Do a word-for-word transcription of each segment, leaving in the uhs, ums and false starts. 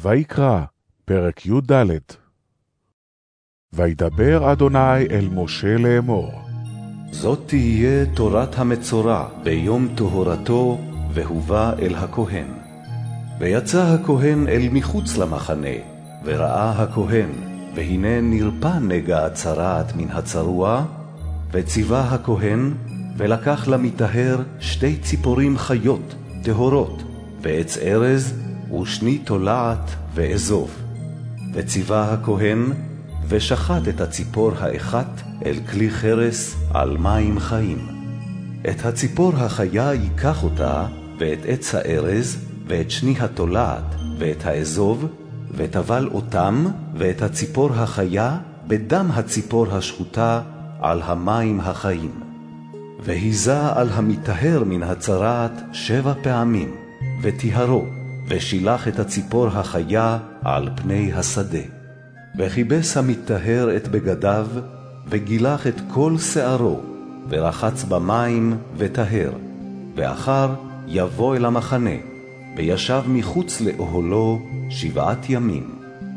ויקרא, פרק י"ד. וידבר אדוני אל משה לאמור. זאת תהיה תורת המצורע ביום טהרתו, והובא אל הכהן. ויצא הכהן אל מחוץ למחנה, וראה הכהן, והנה נרפא נגע הצרעת מן הצרוע, וציווה הכהן, ולקח למטהר שתי ציפורים חיות, טהורות, ועץ ארז, ושני תולעת ואזוב. וציווה הכהן, ושחט את הציפור האחת אל כלי חרס על מים חיים. את הציפור החיה ייקח אותה, ואת עץ הארז, ואת שני התולעת, ואת האזוב, וטבל אותם, ואת הציפור החיה, בדם הציפור השחוטה, על המים החיים. והיזה על המטהר מן הצרעת שבע פעמים, וטיהרו, ושילח את הציפור החיה על פני השדה. וכיבס המטהר את בגדיו, וגילח את כל שערו, ורחץ במים וטהר. ואחר יבוא אל המחנה, וישב מחוץ לאוהלו שבעת ימים.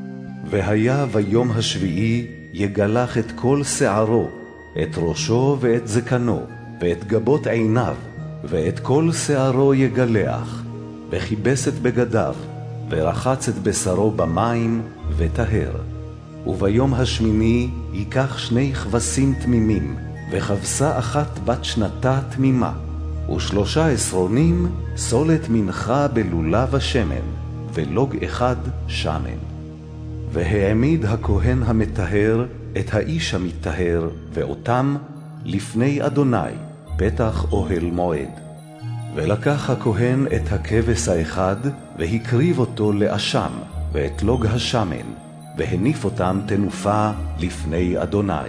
והיה ביום השביעי יגלח את כל שערו, את ראשו ואת זקנו, ואת גבות עיניו, ואת כל שערו יגלח, וכיבס את בגדיו, ורחץ את בשרו במים וטהר. וביום השמיני ייקח שני כבשים תמימים, וכבשה אחת בת שנתה תמימה, ושלושה עשרונים סולת מנחה בלולב השמן, ולוג אחד שמן. והעמיד הכהן המטהר את האיש המטהר, ואותם לפני אדוני, פתח אוהל מועד. ולקח הכהן את הכבש האחד, והקריב אותו לאשם, ואת לוג השמן, והניף אותם תנופה לפני אדוני.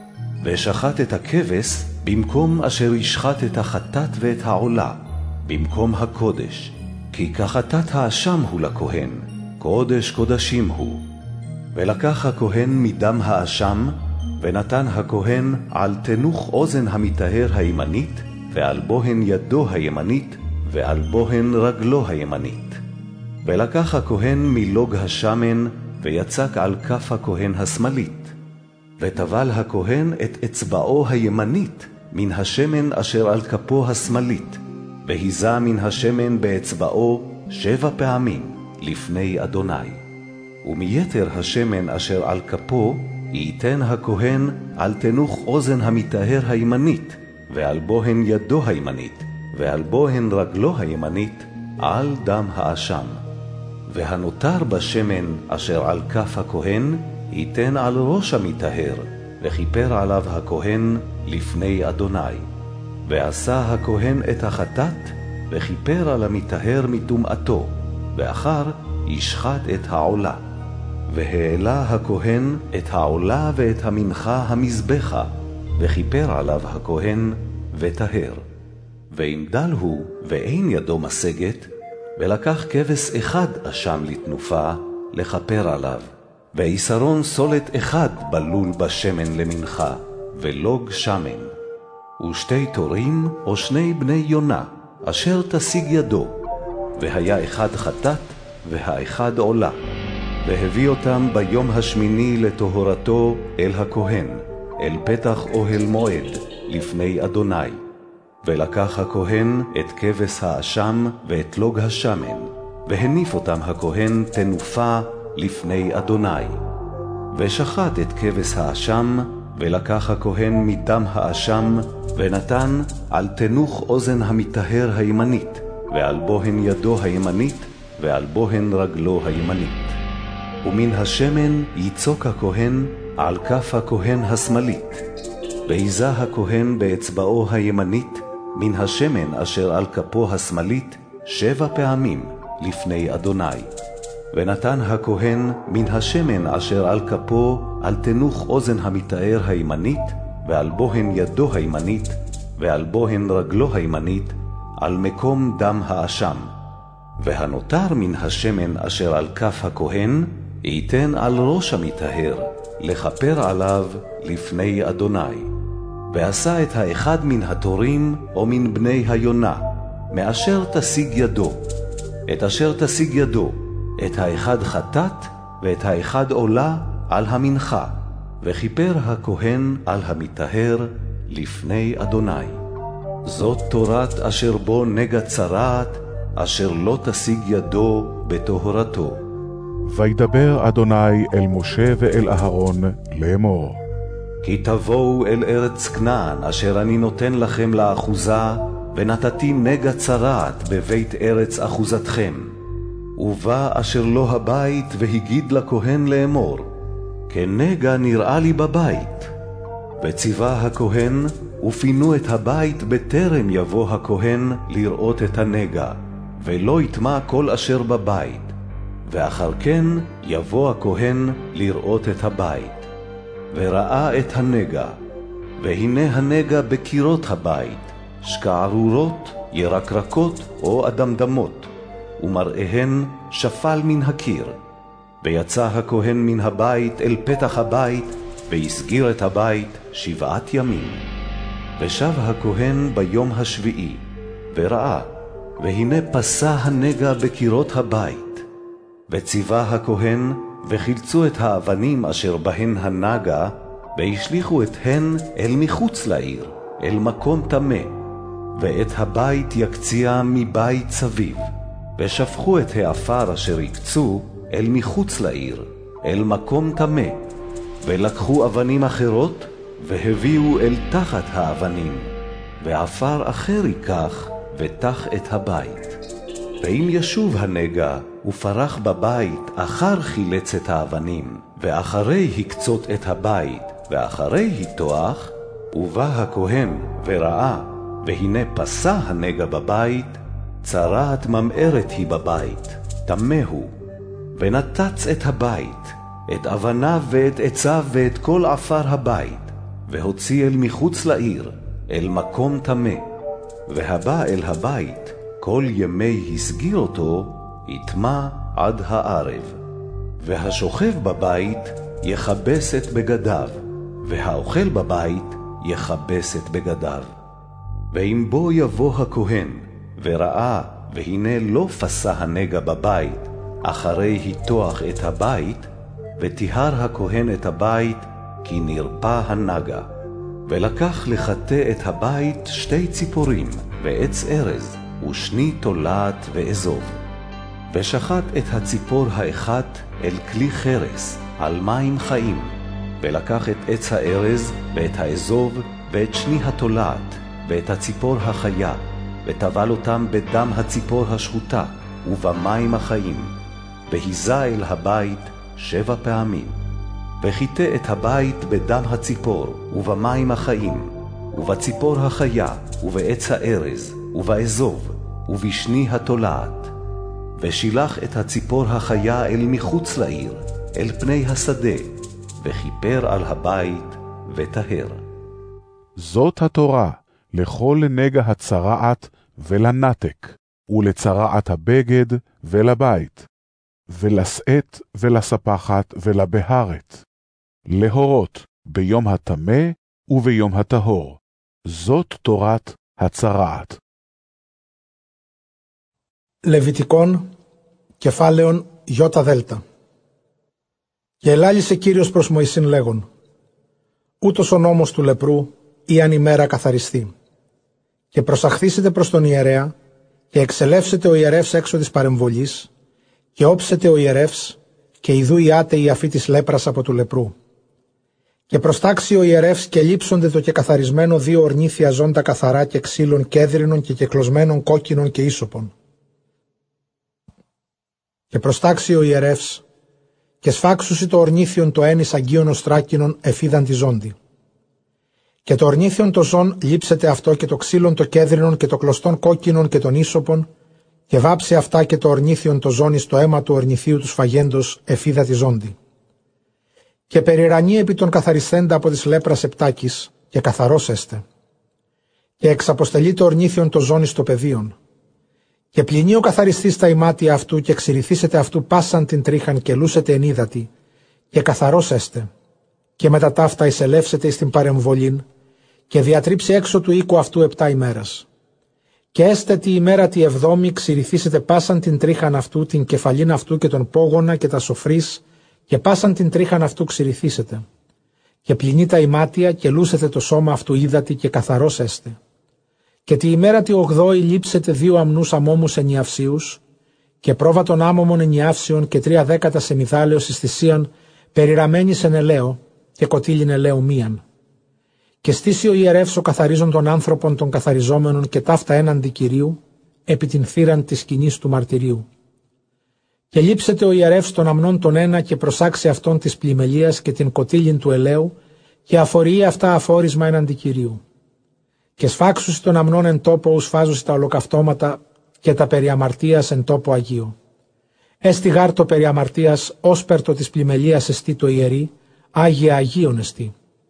ושחט את הכבש במקום אשר ישחט את החטאת ואת העולה, במקום הקודש, כי כחטאת האשם הוא לכהן, קודש קודשים הוא. ולקח הכהן מדם האשם, ונתן הכהן על תנוך אוזן המטהר הימנית, ועל בוהן ידו הימנית, ועל בוהן רגלו הימנית. ולקח הכהן מלוג השמן, ויצק על כף הכהן השמאלית. וטבל הכהן את אצבעו הימנית מן השמן אשר על כפו השמאלית, והיזה מן השמן באצבעו שבע פעמים לפני אדוני. ומיתר השמן אשר על כפו ייתן הכהן על תנוך אוזן המטהר הימנית, ועל בוהן ידו הימנית, ועל בוהן רגלו הימנית, על דם האשם. והנותר בשמן אשר על כף הכהן ייתן על ראש המטהר, וכיפר עליו הכהן לפני אדוני. ועשה הכהן את החטאת, וכיפר על המטהר מטומאתו, ואחר ישחט את העולה. והעלה הכהן את העולה ואת המנחה המזבחה, וכיפר עליו הכהן וטהר. ואם דל הוא ואין ידו משגת, ולקח כבש אחד אשם לתנופה, לכפר עליו, ויסרון סולת אחד בלול בשמן למנחה, ולוג שמן, ושתי תורים או שני בני יונה, אשר תשיג ידו, והיה אחד חטאת, והאחד עולה. והביא אותם ביום השמיני לטהרתו אל הכהן, אל פתח אוהל מועד, לפני אדוני. ולקח הכהן את כבש האשם ואת לוג השמן, והניף אותם הכהן תנופה לפני אדוני. ושחט את כבש האשם, ולקח הכהן מדם האשם, ונתן על תנוך אוזן המטהר הימנית, ועל בוהן ידו הימנית, ועל בוהן רגלו הימנית. ומן השמן יצוק הכהן על כף הכהן השמאלית. והיזה הכהן באצבעו הימנית, מן השמן אשר על כפו השמאלית, שבע פעמים לפני אדוני. ונתן הכהן מן השמן אשר על כפו על תנוך אוזן המטהר הימנית, ועל בוהן ידו הימנית, ועל בוהן רגלו הימנית, על מקום דם האשם. והנותר מן השמן אשר על כף הכהן, ייתן על ראש המטהר, לכפר עליו לפני אדוני. ועשה את האחד מן התורים או מן בני היונה, מאשר תשיג ידו. את אשר תשיג ידו, את האחד חטאת ואת האחד עולה על המנחה, וכיפר הכהן על המטהר לפני אדוני. זאת תורת אשר בו נגע צרעת, אשר לא תשיג ידו בטהרתו. וידבר אדוני אל משה ואל אהרון לאמור. כי תבואו אל ארץ כנען, אשר אני נותן לכם לאחוזה, ונתתי נגע צרעת בבית ארץ אחוזתכם. ובא אשר לו הבית והגיד לכהן לאמור, כנגע נראה לי בבית. וציווה הכהן, ופינו את הבית בטרם יבוא הכהן לראות את הנגע, ולא יטמע כל אשר בבית. ואחר כן יבוא הכהן לראות את הבית. וראה את הנגע, והנה הנגע בקירות הבית, שקערורות, ירקרקות או אדמדמות, ומראיהן שפל מן הקיר. ויצא הכהן מן הבית אל פתח הבית, והסגיר את הבית שבעת ימים. ושב הכהן ביום השביעי, וראה, והנה פסה הנגע בקירות הבית. וציווה הכהן, וחילצו את האבנים אשר בהן הנגע, והשליכו את הן אל מחוץ לעיר, אל מקום טמא, ואת הבית יקציע מבית סביב. ושפכו את העפר אשר יקצו אל מחוץ לעיר, אל מקום טמא, ולקחו אבנים אחרות, והביאו אל תחת האבנים, ועפר אחר ייקח, ותח את הבית. ואם ישוב הנגע, ופרח בבית, אחר חילץ את האבנים, ואחרי הקצות את הבית, ואחרי היטוח, ובא הכהן וראה, והנה פסה הנגע בבית, צרעת ממארת היא בבית, טמא הוא. ונתץ את הבית, את אבניו ואת עציו ואת כל עפר הבית, והוציא אל מחוץ לעיר, אל מקום טמא. והבא אל הבית, כל ימי הסגיר אותו, יטמע עד הערב. והשוכב בבית יכבס את בגדיו, והאוכל בבית יכבס את בגדיו. ואם בו יבוא הכהן, וראה, והנה לא פסה הנגע בבית, אחרי היטוח את הבית, וטיהר הכהן את הבית, כי נרפא הנגע. ולקח לחטא את הבית שתי ציפורים, ועץ ארז, ושני תולעת ואזוב. ושחט את הציפור האחת אל כלי חרס, על מים חיים. ולקח את עץ הארז, ואת האזוב, ואת שני התולעת, ואת הציפור החיה, וטבל אותם בדם הציפור השחוטה, ובמים החיים. והיזה אל הבית שבע פעמים. וחיטא את הבית בדם הציפור, ובמים החיים, ובציפור החיה, ובעץ הארז, ובאזוב, ובשני התולעת. ושילח את הציפור החיה אל מחוץ לעיר, אל פני השדה, וכיפר על הבית וטהר. זאת התורה לכל נגע הצרעת ולנתק, ולצרעת הבגד ולבית, ולשאת ולספחת ולבהרת, להורות ביום הטמא וביום הטהור. זאת תורת הצרעת. Λεβιτικόν, κεφάλαιον Ιώτα Δέλτα. Και ελάλησε Κύριος προς Μωυσήν λέγον, ούτως ο νόμος του λεπρού, ή αν ημέρα καθαριστεί. Και προσαχθήσετε προς τον ιερέα, και εξελεύσετε ο ιερεύς έξω της παρεμβολής, και όψετε ο ιερεύς, και ιδού ιάτε η αφή της λέπρας από του λεπρού. Και προστάξει ο ιερεύς και λείψονται το και καθαρισμένο δύο ορνήθια ζώντα καθαρά και ξύλων κέδρινων και κεκλωσμένων κόκκινων και ίσωπων. Και προστάξει ο ιερεύς, και σφάξουσι το ορνήθιον το ένις αγγείων οστράκινων εφίδαν τη ζώντη. Και το ορνήθιον το ζών λείψετε αυτό και το ξύλον το κέδρινον και το κλωστόν κόκκινον και των ίσωπων, και βάψε αυτά και το ορνήθιον το ζώνη στο αίμα του ορνηθίου του σφαγέντος εφίδα τη ζώντη. Και περιρανεί επί των καθαρισθέντα από της λέπρας επτάκης, και καθαρός έστε. Και εξαποστελεί το ορνήθιον το ζώνη στο πεδίον. Και πλυνεί ο καθαριστής τα ημάτια αυτού, και ξηρηθήσετε αυτού πάσαν την τρίχαν και λούσετε ενίδατη, και καθαρός έστε. Και μετά ταύτα εισελεύσετε εις την παρεμβολήν, και διατρίψει έξω του οίκου αυτού επτά ημέρας. Και έστε τη ημέρα τη εβδόμη ξηρηθήσετε πάσαν την τρίχαν αυτού, την κεφαλήν αυτού και τον πόγωνα και τα σοφρής, και πάσαν την τρίχαν αυτού ξηρηθήσετε. Και πλυνεί τα ημάτια και λούσετε το σώμα αυτού ύδατη και καθαρός έστε. Και τη ημέρα τη ογδόη λείψετε δύο αμνούς αμόμους ενιαυσίους, και πρόβατον άμωμων ενιαύσεων και τρία δέκατα σεμιδάλεως εις θυσίαν, περιραμένης εν ελαίο, και κοτήλιν ελαίου μίαν. Και στήσει ο ιερεύς ο καθαρίζων των άνθρωπων των καθαριζόμενων και ταύτα έναντι Κυρίου, επί την θύραν της σκηνής του μαρτυρίου. Και λείψετε ο ιερεύς των αμνών τον ένα και προσάξει αυτόν της πλημελίας και την κοτήλιν του ελαίου, και αφορεί αυτά αφόρισμα έναντι Κυρίου. Και σφάξουσι των αμνών εν τόπο ου σφάζουσι τα ολοκαυτώματα και τα περί αμαρτίας εν τόπο αγίο. Έστι γάρ το περί αμαρτίας όσπερτο της πλημελίας εστί το ιερή, Άγια Αγίων εστί.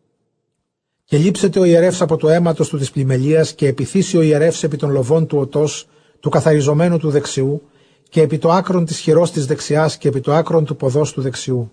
Και λείψετε ο ιερεύς από το αίματος του της πλημελίας και επιθύσει ο ιερεύς επί των λοβών του οτός, του καθαριζομένου του δεξιού, και επί το άκρον της χειρός της δεξιάς και επί το άκρον του ποδός του δεξιού.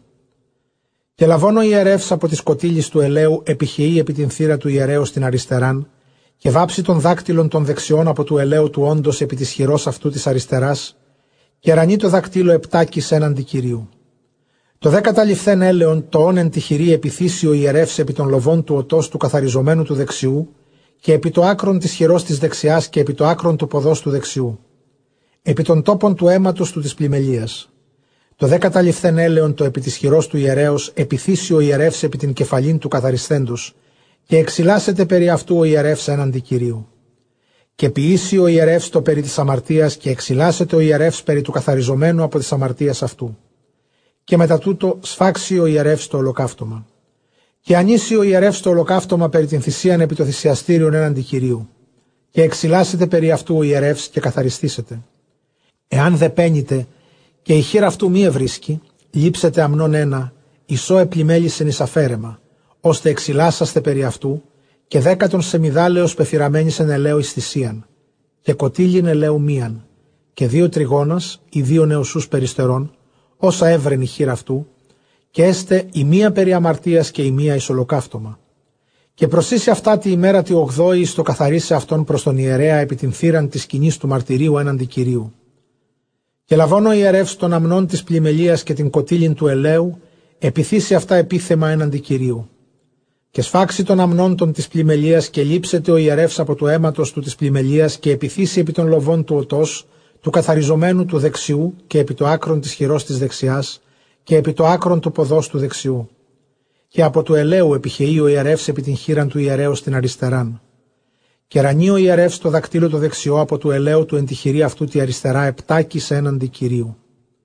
Και λαβών ο ιερεύς από της κοτήλης του ελαίου επιχειεί επί την θύρα του ιερέως την αριστεράν, και βάψει των δάκτυλων των δεξιών από του ελαίου του όντος επί της χειρός αυτού της αριστεράς, και ρανεί το δακτύλο επτάκης έναντι Κυρίου. Το δέκατα ληφθέν έλεον το όν εν τη χειρή επιθύσει ο ιερεύς επί των λοβών του οτός του καθαριζομένου του δεξιού, και επί το άκρον της χειρός της δεξιάς και επί το άκρον του ποδός του δεξιού. Επί των τόπων του αίματος του της πλημελίας. Το δέκατα ληφθέν έλεον το επί της χειρός του ιερέως επιθύσει ο ιερεύς επί την κεφαλήν του καθαρισθέντος, και εξυλάσσεται περί αυτού ο ιερεύς έναντι Κυρίου. Και ποιήσει ο ιερεύς το περί της αμαρτίας και εξυλάσσεται ο ιερεύς περί του καθαριζομένου από της αμαρτίας αυτού. Και μετά τούτο σφάξει ο ιερεύς το ολοκαύτωμα. Και ανήσει ο ιερεύς το ολοκαύτωμα περί την θυσίαν επί το θυσιαστήριον έναντι Κυρίου. Και εξυλάσσεται περί αυτού ο ιερεύς και καθαριστήσεται. Εάν δε πένιτε και η χείρα αυτού μη ευρίσκει, λείψετε αμνών ένα, ισό επλημέλησεν εις αφαίρεμα, ώστε εξυλάσσαστε περί αυτού, και δέκατον σεμιδάλεως πεφυραμένης εν ελαίου εις θυσίαν, και κοτήλιν ελαίου μίαν, και δύο τριγώνας ή δύο νεοσούς περιστερών, όσα έβρεν η χείρα αυτού, και έστε η μία περί αμαρτίας και η μία εις ολοκαύτωμα. Και προσήσει αυτά τη ημέρα τη ογδόη εις το καθαρίσε αυτόν προς τον ιερέα επί την θύραν της σκηνής του μαρτυρίου έναντι Κυρίου. Και λαβών ο ιερεύς των αμνών της πλημελίας και την κοτήλιν του ελαίου, επιθύσει αυτά επίθεμα έναντι Κυρίου. Και σφάξει των αμνών των της πλημελίας και λείψεται ο ιερεύς από το αίματος του της πλημελίας και επιθύσει επί των λοβών του οτός, του καθαριζομένου του δεξιού και επί το άκρον της χειρός της δεξιάς και επί το άκρον του ποδός του δεξιού. Και από του ελαίου επιχειεί ο ιερεύς επί την χείραν του ιερέως την αριστεράν. Και ρανεί ο ιερεύς το δακτύλο το δεξιό από του ελαίου του εν τη χειρή αυτού τη αριστερά επτάκης έναντι Κυρίου.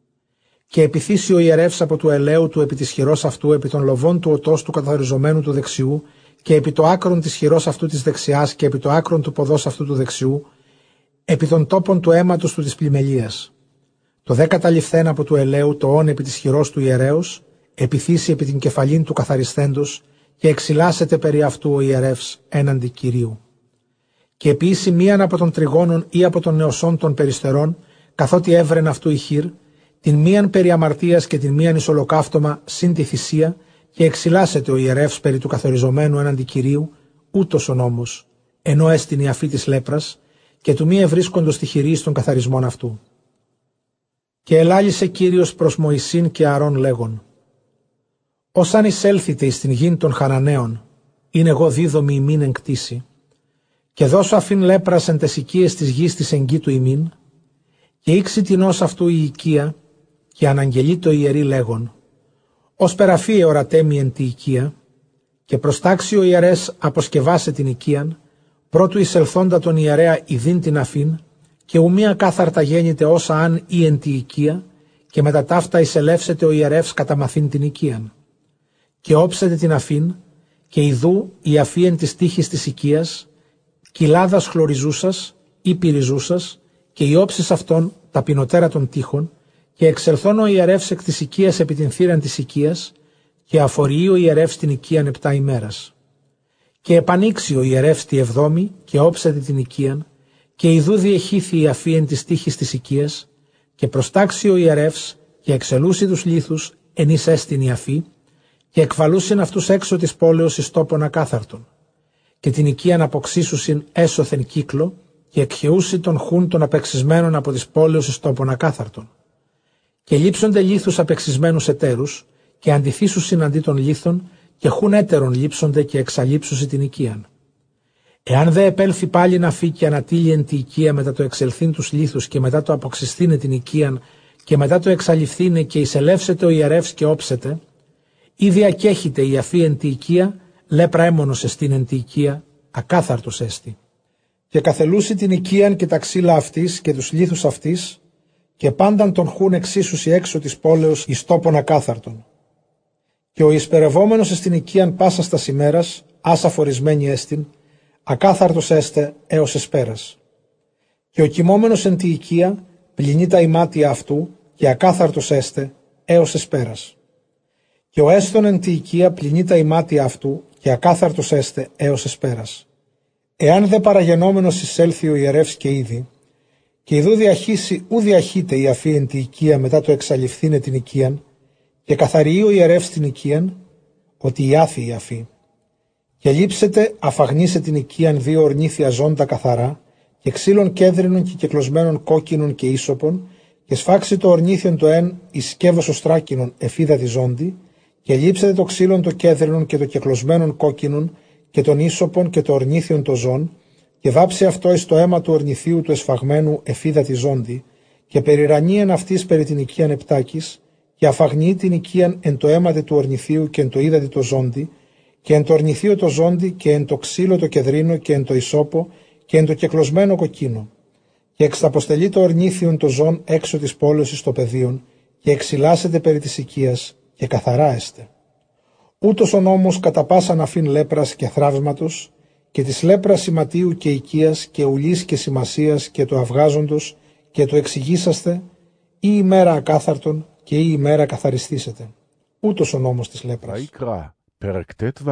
Και επιθύσει ο ιερεύς από του ελαίου του επί της χειρός αυτού επί των λοβών του οτός του καθαριζομένου του δεξιού και επί το άκρον της χειρός αυτού της δεξιάς και επί το άκρον του ποδός αυτού του δεξιού, επί των τόπων του αίματος του της πλημελίας. Το δέκατα ληφθέν από του ελαίου το όν επί της χειρός του ιερέως, επιθύσει επί την κεφαλήν του καθαρισθέντος και εξυλάσσεται περί αυτού ο ιερεύς έναντι Κυρίου. Και επίση μίαν από των τριγώνων ή από των νεοσών των περιστερών, καθότι έβρεν αυτού η χείρ, την μίαν περί αμαρτίας και την μίαν εις ολοκαύτωμα συν τη θυσία, και εξυλάσσεται ο ιερεύς περί του καθοριζομένου έναντι Κυρίου, ούτως ο νόμος, ενώ έστιν η αφή της λέπρας, και του μη ευρίσκοντος τη χειρή στον καθαρισμόν αυτού. Και ελάλησε Κύριος προς Μωυσήν και Αρών λέγον: «Ως αν εισέλθητε εις την γην των Χαναναίων, είναι εγώ δίδομη ημίν εν κτήσει, και δώσω αφήν λέπρας εν τες οικίες της γης της εγκύτου ημίν, και ήξει τεινός αυτού η οικία, και αναγγελεί το ιερή λέγον: ως περαφίε ορατέμι εν τη οικία, και προστάξει ο ιερές αποσκευάσε την οικίαν, πρώτου εισελθόντα τον ιερέα ιδίν την αφήν, και ουμία κάθαρτα γέννηται όσα αν ή εν τη οικία, και μετά ταύτα εισελεύσεται ο ιερεύς κατά μαθήν την οικίαν. Και όψετε την αφήν, και ιδού η αφή εν της τύχης της οικίας, κοιλάδας χλωριζούσας ή πυριζούσας, και οι όψεις αυτών τα πινωτέρα των τείχων, και εξελθών ο ιερεύς εκ της οικίας επί την θύραν της οικίας, και αφορεί ο ιερεύς την οικίαν επτά ημέρας. Και επανοίξει ο ιερεύς τη εβδόμη, και όψετε την οικίαν, και ιδού διεχήθη η αφή εν της τύχης της οικίας, και προστάξει ο ιερεύς, και εξελούσει τους λίθους εν εις έστιν η αφή, και εκβαλούσιν αυτούς έξω της πόλεως εις τόπον ακάθαρτον, και την οικίαν αποξίσουσιν έσωθεν κύκλο, και εκχαιούσι τον χούν των απεξισμένων από τις πόλεως εις τόπων ακάθαρτων. Και λείψονται λίθους απεξισμένους εταίρους, και αντιθήσους συναντί των λίθων, και χούν έτερων λείψονται και εξαλείψουσι την οικίαν. Εάν δε επέλθει πάλι να φύγει και ανατύλει εν τη οικία μετά το εξελθύν τους λίθους και μετά το αποξυστήνε την οικίαν και μετά το εξαλειφθήνε και εισελεύσετε ο ιερεύς και όψετε, ή διακέχεται η αφή εν τη οικία, λέπρα έμονος εστίν εν τη οικία, ακάθαρτος έστι. Και καθελούσι την οικίαν και τα ξύλα αυτής και τους λίθους αυτής, και πάνταν τον χούν εξίσουσι έξω της πόλεως εις τόπων ακάθαρτον. Και ο εισπερευόμενος εστιν οικίαν πάσας τας ημέρας, άσα φορισμένη έστιν, ακάθαρτος έστε έως εσπέρας. Και ο κοιμόμενος εν τη οικία πλυνεί τα ημάτια αυτού και ακάθαρτος έστε έως εσπέρας. Και ο έστων εν τη οικία πλυνεί τα ημάτια αυτού και ακάθαρτος έστε έως εσπέρας. Εάν δε παραγενόμενος εισέλθει ο ιερεύς και είδη, και ιδού διαχύσει ου διαχύται η αφή εν τη οικία μετά το εξαλειφθήνε την οικίαν, και καθαριεί ο ιερεύς την οικίαν, ότι ιάθη η αφή. Και λείψετε αφαγνίσε την οικίαν δύο ορνήθια ζώντα καθαρά, και ξύλων κέδρινων και κεκλωσμένων κόκκινων και ίσωπων, και σφάξει το ορνήθιον το εν εις σκεύος οστράκινων εφίδα τη ζώντη, και λείψετε το ξύλων το κέδρινων και το κεκλωσμένων κόκκινων, και των ίσωπων και το ορνήθιον το ζών, και βάψει αυτό εις το αίμα του ορνηθίου του εσφαγμένου εφίδα τη ζώντη, και περιρανίεν αυτής περί την οικίαν επτάκης, και αφαγνεί την οικίαν εν το αίματι του ορνηθίου και εν το ύδατι το ζώντη, και εν το ορνηθίο το ζώντη, και εν το ξύλο το κεδρίνο, και εν το ισόπο, και εν το κεκλωσμένο κοκκίνο. Και εξαποστελεί το ορνήθιον το ζών έξω της πόλεως εις το πεδίον, και εξυλάσσεται περί της οικίας, και καθαρά έστε. Ούτως ο νόμος κατά πάσαν αφήν λέπρας και θραύσματος, και της λέπρας σηματίου και οικίας, και ουλής και σημασίας, και το αυγάζοντος, και το εξηγήσαστε, ή ημέρα ακάθαρτον, και ή ημέρα καθαριστήσετε. Ούτως ο νόμος της λέπρας. ויקרא, פרק ט"ו.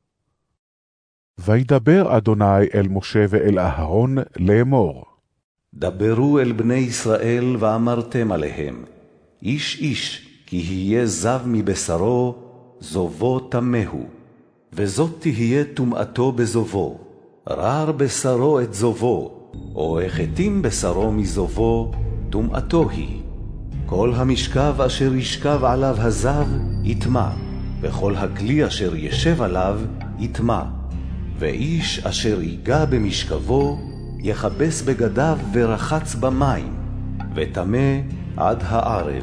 וידבר אדוני אל משה ואל אהרון לאמור. דברו אל בני ישראל ואמרתם עליהם, איש איש כי יהיה זב מבשרו, זובו תמהו, וזאת תהיה טומאתו בזובו, רער בשרו את זובו, או החטים בשרו מזובו, טומאתו היא. כל המשכב אשר ישכב עליו הזב יטמא, וכל הכלי אשר ישב עליו יטמא, ואיש אשר ייגע במשכבו יכבס בגדיו ורחץ במים, וטמא עד הערב.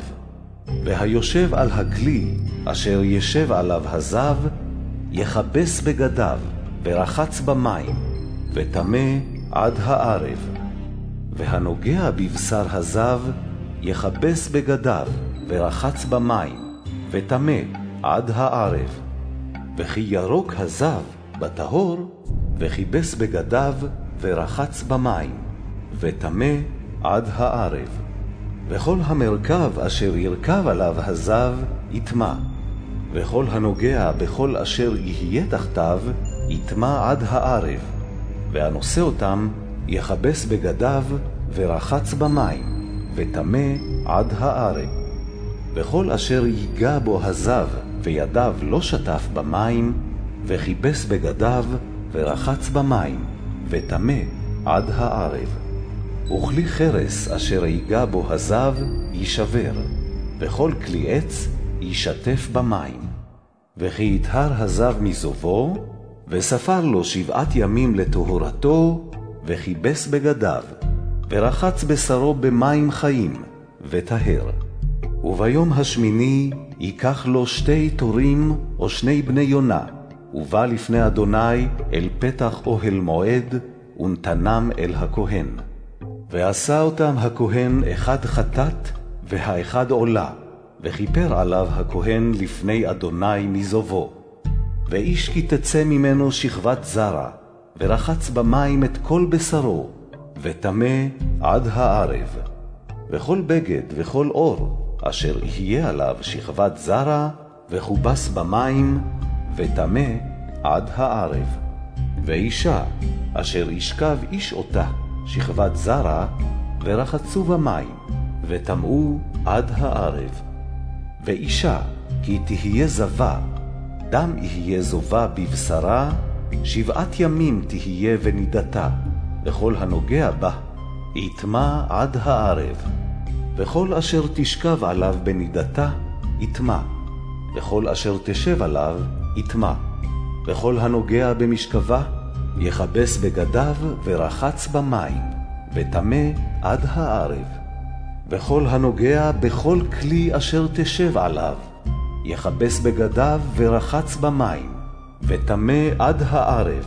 והיושב על הכלי אשר ישב עליו הזב יכבס בגדיו ורחץ במים, וטמא עד הערב. והנוגע בבשר הזב יכבס בגדיו ורחץ במים, וטמא עד הערב. וכי ירוק הזב בטהור, וכיבס בגדיו ורחץ במים, וטמא עד הערב. וכל המרכב אשר ירכב עליו הזב יטמא, וכל הנוגע בכל אשר יהיה תחתיו יטמא עד הערב. והנושא אותם יכבס בגדיו ורחץ במים, וטמא עד הערב. וכל אשר ייגע בו הזב וידיו לא שטף במים, וכיבס בגדיו ורחץ במים, וטמא עד הערב. וכלי חרס אשר ייגע בו הזב יישבר, וכל כלי עץ יישטף במים. וכי יטהר הזב מזובו, וספר לו שבעת ימים לטהרתו, וכיבס בגדיו, ורחץ בשרו במים חיים, וטהר. וביום השמיני ייקח לו שתי תורים או שני בני יונה, ובא לפני אדוני אל פתח אוהל מועד, ונתנם אל הכהן. ועשה אותם הכהן אחד חטאת והאחד עולה, וכיפר עליו הכהן לפני אדוני מזובו. ואיש כי תצא ממנו שכבת זרע, ורחץ במים את כל בשרו, וטמא עד הערב. וכל בגד וכל אור אשר יהיה עליו שכבת זרע, וכובס במים, וטמא עד הערב. ואישה אשר ישכב איש אותה שכבת זרע, ורחצו במים, וטמאו עד הערב. ואישה כי תהיה זבה, דם יהיה זובה בבשרה, שבעת ימים תהיה ונידתה, וכל הנוגע בה, יטמע עד הערב. וכל אשר תשכב עליו בנידתה, יטמע. וכל אשר תשב עליו, יטמע. וכל הנוגע במשכבה, יכבס בגדיו ורחץ במים, וטמא עד הערב. וכל הנוגע בכל כלי אשר תשב עליו, יכבס בגדיו ורחץ במים, וטמא עד הערב.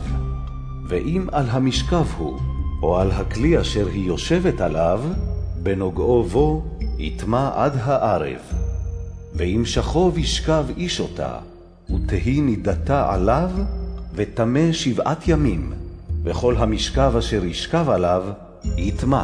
ואם על המשכב הוא, או על הכלי אשר היא יושבת עליו, בנוגעו בו, יטמע עד הערב. ואם שכב ישכב איש אותה, ותהי נידתה עליו, וטמא שבעת ימים, וכל המשכב אשר ישכב עליו, יטמע.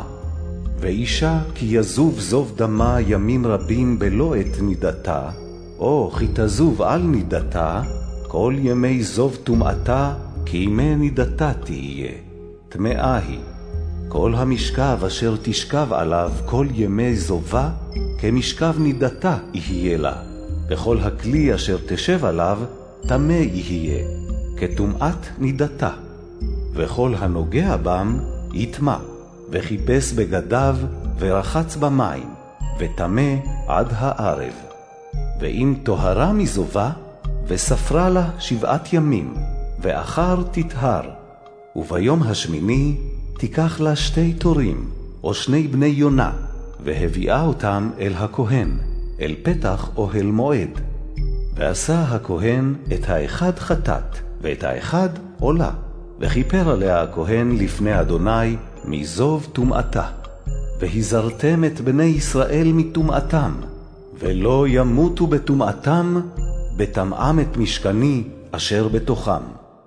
ואישה כי יזוב זוב דמה ימים רבים בלא את נידתה, או כי תזוב על נידתה, כל ימי זוב טומאתה, כי ימי נידתה תהיה, טמאה היא. כל המשכב אשר תשכב עליו כל ימי זובה, כמשכב נידתה יהיה לה, וכל הכלי אשר תשב עליו, טמא יהיה, כטומאת נידתה. וכל הנוגע בם, יטמע, וחיפש בגדיו, ורחץ במים, וטמא עד הערב. ואם טהרה מזובה, וספרה לה שבעת ימים, ואחר תטהר. וביום השמיני תיקח לה שתי תורים, או שני בני יונה, והביאה אותם אל הכהן, אל פתח אוהל מועד. ועשה הכהן את האחד חטאת, ואת האחד עולה, וכיפר עליה הכהן לפני אדוני מזוב טומאתה. והזרתם את בני ישראל מטומאתם, ולא ימותו בטומאתם, בטמאם את משכני אשר בתוכם.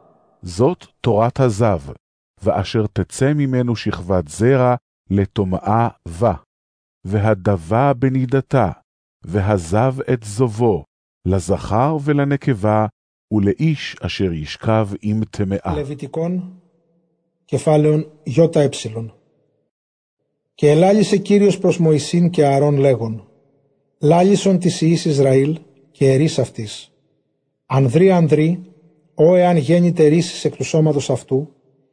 זאת תורת הזב, ואשר תצא ממנו שכבת זרע לטומאה בה, והדבה בנידתה, והזב את זובו, לזכר ולנקבה, ולאיש אשר ישכב עם טמאה. Λεβιτικόν, κεφάλαιον γιώτα έψιλον. Και ελάλησε Κύριος προς Μωυσήν και Ααρών λέγον, λάλησον της ιής Ισραήλ και ερείς αυτής. Ανδρή ανδρή, ώ εάν γέννηται ρύσης εκ του σώματος αυτού,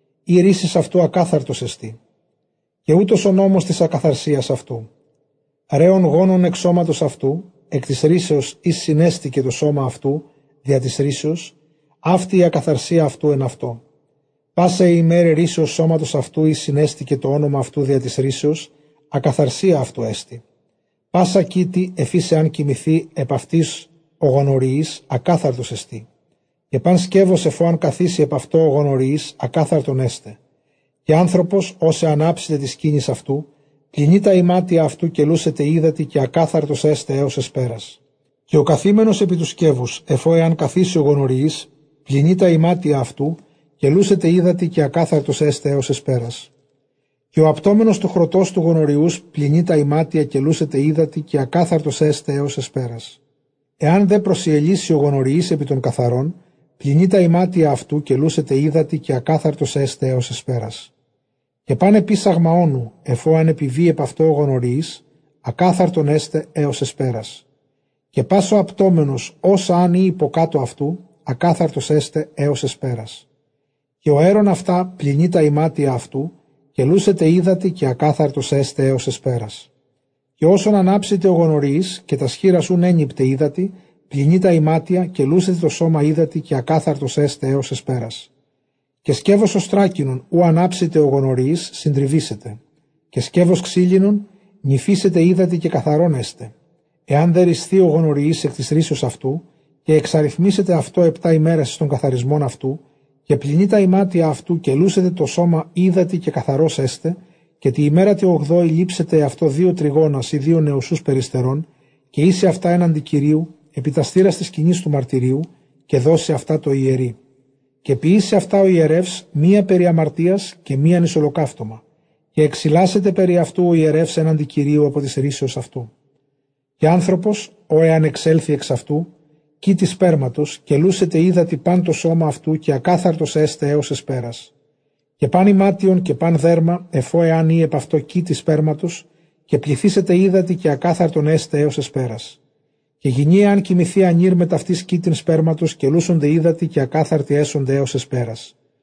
ή ρύσης αυτού ακάθαρτος εστί. Και ούτως ο νόμος της ακαθαρσίας αυτού. Ρέων γόνων εξ σώματος αυτού, εκ της ρύσεως εις συνέστηκε το σώμα αυτού, δια της ρύσεως, αυτή η ακαθαρσία αυτού εν αυτό. Πάσα η ημέρη ρύσεως σώματος αυτού εις συνέστηκε το όνομα αυτού δια της ρύσεως, ακαθαρσία αυτού έστι. Πάσα κήτη εφής εάν κοιμηθεί επ' αυτής ο γονορρυής, ακάθαρτος εστί. Και παν σκεύος εφό αν καθίσει επ' αυτό ο γονορρυής, ακάθαρτον έστε. Και άνθρωπος όσε ανάψετε της σκήνης αυτού, πλυνεί τα ημάτια αυτού και λούσετε ύδατη και ακάθαρτος έστε έως εσπέρας. Και ο καθήμενος επί του σκεύους, εφό εάν καθίσει ο γονορρυής, πλυνεί τα ημάτια αυτού και λούσετε ύδατη και ακάθαρτος έστε έως εσπέρας. Και ο απτόμενος του χρωτός του γονορρυούς πλυνεί τα ημάτια και λούσετε ύδατη και ακάθαρτος έστε έως εσπέρας. Εάν δε προσιελίσει ο γονορρυής επί των καθαρών, πλυνεί τα ημάτια αυτού και λούσετε ύδατη και ακάθαρτος έστε έως εσπέρας. Και πάνε πίσαγμα όνου, εφό αν επιβεί επ' αυτό ο γονορρυής, ακάθαρτον έστε έως εσπέρας. Και πάσο απτόμενος, όσα αν ή υποκάτω αυτού, ακάθαρτος έστε έως εσπέρας. Και ο αέρον αυτά πλυνεί τα ημάτια αυτού, και λούσετε ύδατη και ακάθαρτος έστε έως εσπέρας. Και όσον ανάψετε ο γονορρυής και τα σχήρα σου ένιπτε ύδατη, πλυνεί τα ημάτια και λούσετε το σώμα ύδατη και ακάθαρτος έστε έως εσπέρας. Και σκεύος οστράκινον, ου ανάψετε ο γονορρυής, συντριβήσετε. Και σκεύος ξύλινον, νυφίσετε ύδατη και καθαρόν έστε. Εάν δεν ρισθεί ο γονορρυής εκ της ρύσεως αυτού, και εξαριθμίσετε αυτό επτά ημέρες στον καθαρισμόν αυτού, και πλυνεί τα ημάτια αυτού και λούσετε το σώμα ύδατη και καθαρός έστε, και τη ημέρα τη ογδόη λείψετε αυτό δύο τριγώνας ή δύο νεοσούς περιστερών, και είσαι αυτά έναντι Κυρίου, επί τα στήρας της σκηνής του μαρτυρίου, και δώσει αυτά το ιερεί. Και ποιήσει αυτά ο ιερεύς μία περί αμαρτίας και μίαν εις ολοκαύτωμα, και εξηλάσετε περί αυτού ο ιερεύς έναντι Κυρίου από της ρύσεως αυτού. Και άνθρωπος, ο εάν εξέλθει εξ αυτού, κήτη σπέρματος, και λούσετε ύδατη παν το σώμα αυτού και ακάθαρτος έστε έως εσπέρας. Και παν ημάτιον και παν δέρμα, εφό εάν ή επ' αυτό κήτη σπέρματος, και πληθήσετε ύδατη και ακάθαρτον έστε έως εσπέρας. Και γυνή εάν κοιμηθεί ανήρ με ταυτής κήτην σπέρματος, και λούσονται ύδατη και ακάθαρτη έσονται έως εσπέρας.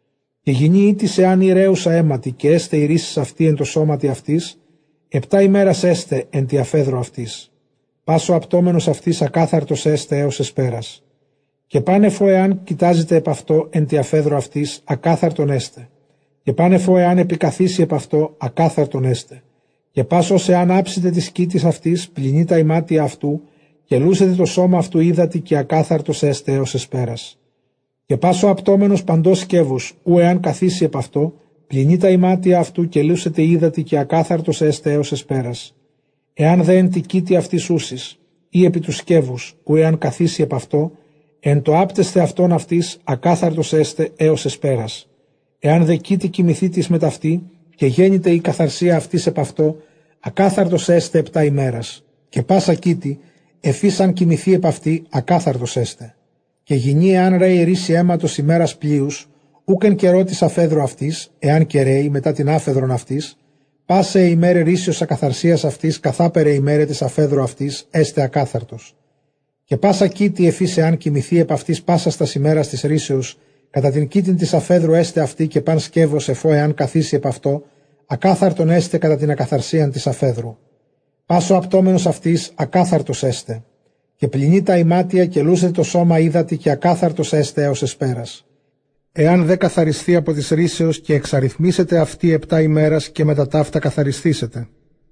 Και γινή ήτης εάν ηρέουσα αίματι, και έστε η ρίσεις αυτή εν το σώματι αυτής, επτά ημέρας έστε εν τη αφέδρο αυτής. Πάσο απτόμενος αυτής ακάθαρτος έστε έως εσπέρας. Και πάνεφο εάν κοιτάζετε επ' αυτό εν τη αφέδρο αυτής, ακάθαρτον έστε. Και πάνεφο εάν επικαθίσει επ' αυτό, ακάθαρτον έστε. Και πάσος εάν άψετε τη σκήτης αυτής, πλυνεί τα ημάτια αυτού, και λούσετε το σώμα αυτού ύδατη, και ακάθαρτος έστε έως εσπέρας. Και πάσο απτόμενος παντός σκεύους, ου εάν καθίσει επ' αυτό, πλυνεί τα ημάτια αυτού, και λούσετε ύδατη, και ακάθαρτος έστε έως εσπέρας. Εάν δε εν τη κήτη αυτής ούσης, ή επί του σκεύους, ου εάν καθίσει επ' αυτό, εν το άπτεστε αυτόν αυτής, ακάθαρτος έστε έως εσπέρας. Εάν δε κήτη κοιμηθεί της μεταυτή, και γέννηται η καθαρσία αυτής επ' αυτό, ακάθαρτος έστε επτά ημέρας. Και πάσα κήτη, εφής αν κοιμηθεί επ' αυτή, ακάθαρτος έστε. Και γινεί εάν ρέει ρίση αίματος ημέρας πλοίους, ούκεν καιρό της αφέδρου αυτής, εάν και ρέει μετά την άφεδρον αυτής, πάσε ημέρε ρίσιος ακαθαρσίας αυτής, καθάπερε ημέρε της αφέδρου αυτής, έστε ακάθαρτος. Και πάσα κήτη εφής εάν κοιμηθεί επ' αυτής πάσα στας ημέρας της ρίσεως, κατά την κήτην της αφέδρου έστε αυτή, και παν σκεύος εφό εάν καθίσει επ' αυτό, ακάθαρτον έστε κατά την ακαθαρσίαν της αφέδρου. Πάσο απτόμενος αυτής, ακάθαρτος έστε. Και πλυνεί τα ημάτια, και λούσετε το σώμα ύδατη, και ακάθαρτος έστε έως εσπέρας. Εάν δε καθαριστεί από της ρίσεως, και εξαριθμίσετε αυτή επτά ημέρας, και μετά ταύτα καθαριστήσετε.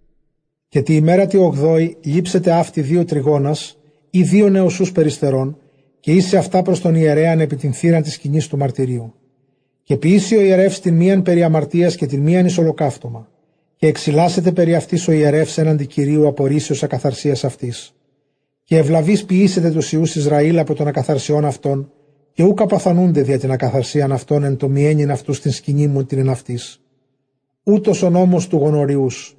Και τη ημέρα τη ογδόη λείψετε αυτή δύο τριγώνας, ή δύο νεοσούς περιστερών, και είσαι αυτά προς τον ιερέαν επί την θύραν της σκηνής του μαρτυρίου. Και ποιήσει ο ιερεύς την μίαν περί αμαρτίας και την μίαν εις ολοκαύτωμα, και εξηλάσετε περί αυτής ο ιερεύς έναντι Κυρίου απορρίσεως ακαθαρσίας αυτής. Και ευλαβείς ποιήσετε τους ιούς Ισραήλ από των ακαθαρσιών αυτών, και ούκα παθανούνται δια την ακαθαρσίαν αυτών εν το μιένιν αυτού στην σκηνή μου την εν αυτής. Ούτως ο νόμος του γονοριούς.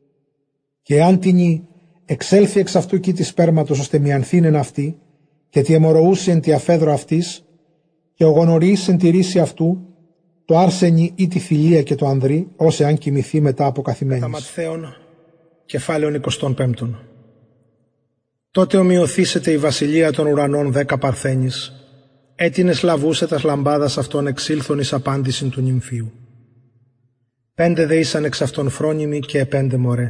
Και αν τινή εξέλθει εξ αυτού κήτη σπέρματος ώστε μιανθήνεν αυτή, και τη αιμορροούσε εν τη αφέδρο αυτής, και ο γονοριής εν τη ρίση αυτού, το άρσενι ή τη θηλία και το ανδρή, ως εάν κοιμηθεί μετά από καθημένης. Τα Ματθαίων, κεφάλαιον εικοστών πέμπτον. Τότε ομοιωθήσετε η βασιλεία των ουρανών δέκα παρθένης, έτινες λαβούσε τας λαμπάδας αυτών εξήλθον εις απάντησιν του νυμφίου. Πέντε δε ήσαν εξ αυτών φρόνιμοι και επέντε μωρέ.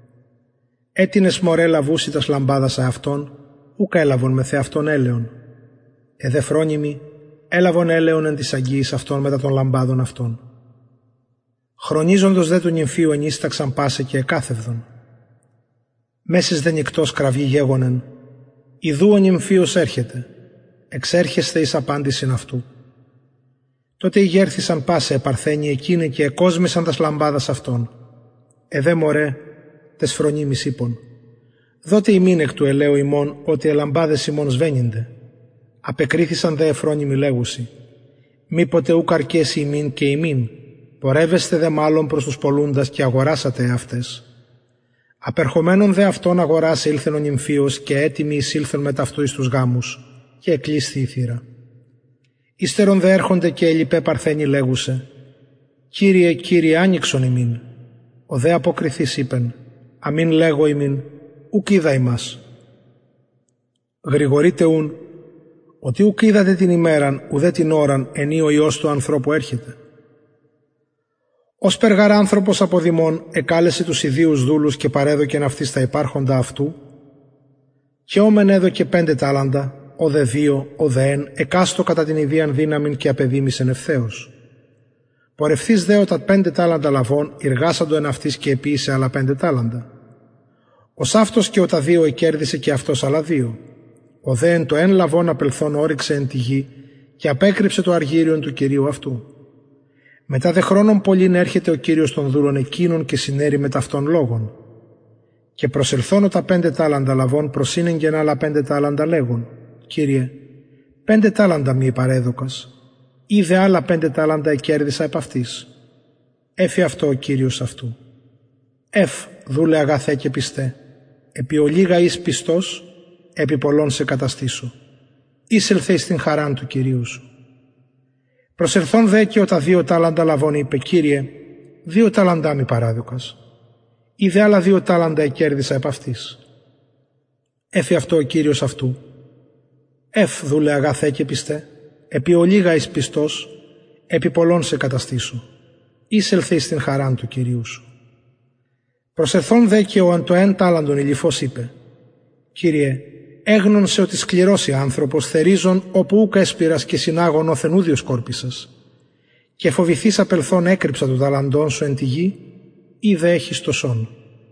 Έτινες μωρέ λαβούσι τας λαμπάδας αυτών, ούκα έλαβον με θε αυτόν έλεον. Εδε φρόνιμοι έλαβον έλεον εν της αγγίης αυτών μετά των λαμπάδων αυτών. Χρονίζοντος δε του νυμφίου ενίσταξαν πάσε και εκάθευδον. Μέσης δε νυκτός κραυγή γέγονεν, ιδού ο νυμφίος έρχεται, εξέρχεστε εις απάντησιν αυτού. Τότε ηγέρθησαν πάσε επαρθένοι εκείνοι και εκόσμησαν τας λαμπάδας αυτών. Εδέ μωρέ, τες φρονίμης είπων. Δότε ημίν εκ του ελαίου ημών ότι ελαμπάδες ημών σβαίνονται. Απεκρίθησαν δε εφρόνιμοι λέγουσι. Μήποτε ουκ αρκέσει ημίν και ημίν, πορεύεστε δε μάλλον προς τους πολλούντας και αγοράσατε αυτές. Απερχομένων δε αυτών αγοράσε ήλθεν ο νυμφίος και έτοιμοι εισήλθεν μετά αυτού εις τους γάμους, και εκλείσθη η θύρα. Ύστερον δε έρχονται και ελιπέ παρθένοι λέγουσε. Κύριε, Κύριε, άνοιξον ημίν. Ο δε αποκριθής είπεν, αμήν λέγω ημίν, ουκ είδα ημάς. Γρηγορείτε ούν, ότι ουκ είδατε την ημέραν, ουδέ την ώραν, ενή ο Υιός του ανθρώπου έρχεται. Ως περγαρ άνθρωπος από δημών εκάλεσε τους ιδίους δούλους και παρέδωκεν αυτής τα υπάρχοντα αυτού, και όμεν έδωκε πέντε τάλαντα, ο δε δύο, ο δε εν, εκάστο κατά την ιδίαν δύναμην και απεδίμησεν ευθέως. Πορευθείς δε οτα πέντε τάλαντα λαβών, εργάσαντο εν αυτής και επίησε άλλα πέντε τάλαντα. Ως αυτός και οτα δύο εκέρδισε και αυτός άλλα δύο. Ο δε εν το εν λαβών απελθόν όριξε εν τη γη και απέκρυψε το αργύριον του κυρίου αυτού. Μετά δε χρόνων πολλήν έρχεται ο κύριος των δούλων εκείνων και συνέρει με ταυτών λόγων. Και προσελθώνω τα πέντε τάλαντα λαβών προσύνεγγεν άλλα πέντε τάλαντα λέγον. Κύριε, πέντε τάλαντα μη παρέδωκας, είδε άλλα πέντε τάλαντα εκέρδισα επ' αυτής. Έφη αυτό ο κύριος αυτού. Εφ, δούλε αγαθέ και πιστέ, επί ολίγα εις πιστός, επί πολλών σε καταστήσω. Εισελθε εις την χαράν του κυρίου σου. Προσελθόν δε και οτα δύο τάλαντα λαβών είπε, Κύριε, δύο τάλαντά μη παράδοκας. Είδε άλλα δύο τάλαντα εκέρδισα επ' αυτής. Έφη αυτό ο κύριος αυτού. Εφ, δούλε αγαθέ και πιστέ, επί ολίγα εις πιστός, επί πολλών σε καταστήσω, εισελθε εις την χαράν του Κυρίου σου. Προσερθών δε και ο αν το εν τάλαντον ηλιφός είπε, Κύριε, έγνωνσε ότι σκληρός άνθρωπος θερίζων όπου ούκ έσπηρας και συνάγων όθεν ούδιος κόρπισας, και φοβηθείς απελθών έκρυψα του ταλαντών σου εν τη γη, ή δε έχεις το σόν.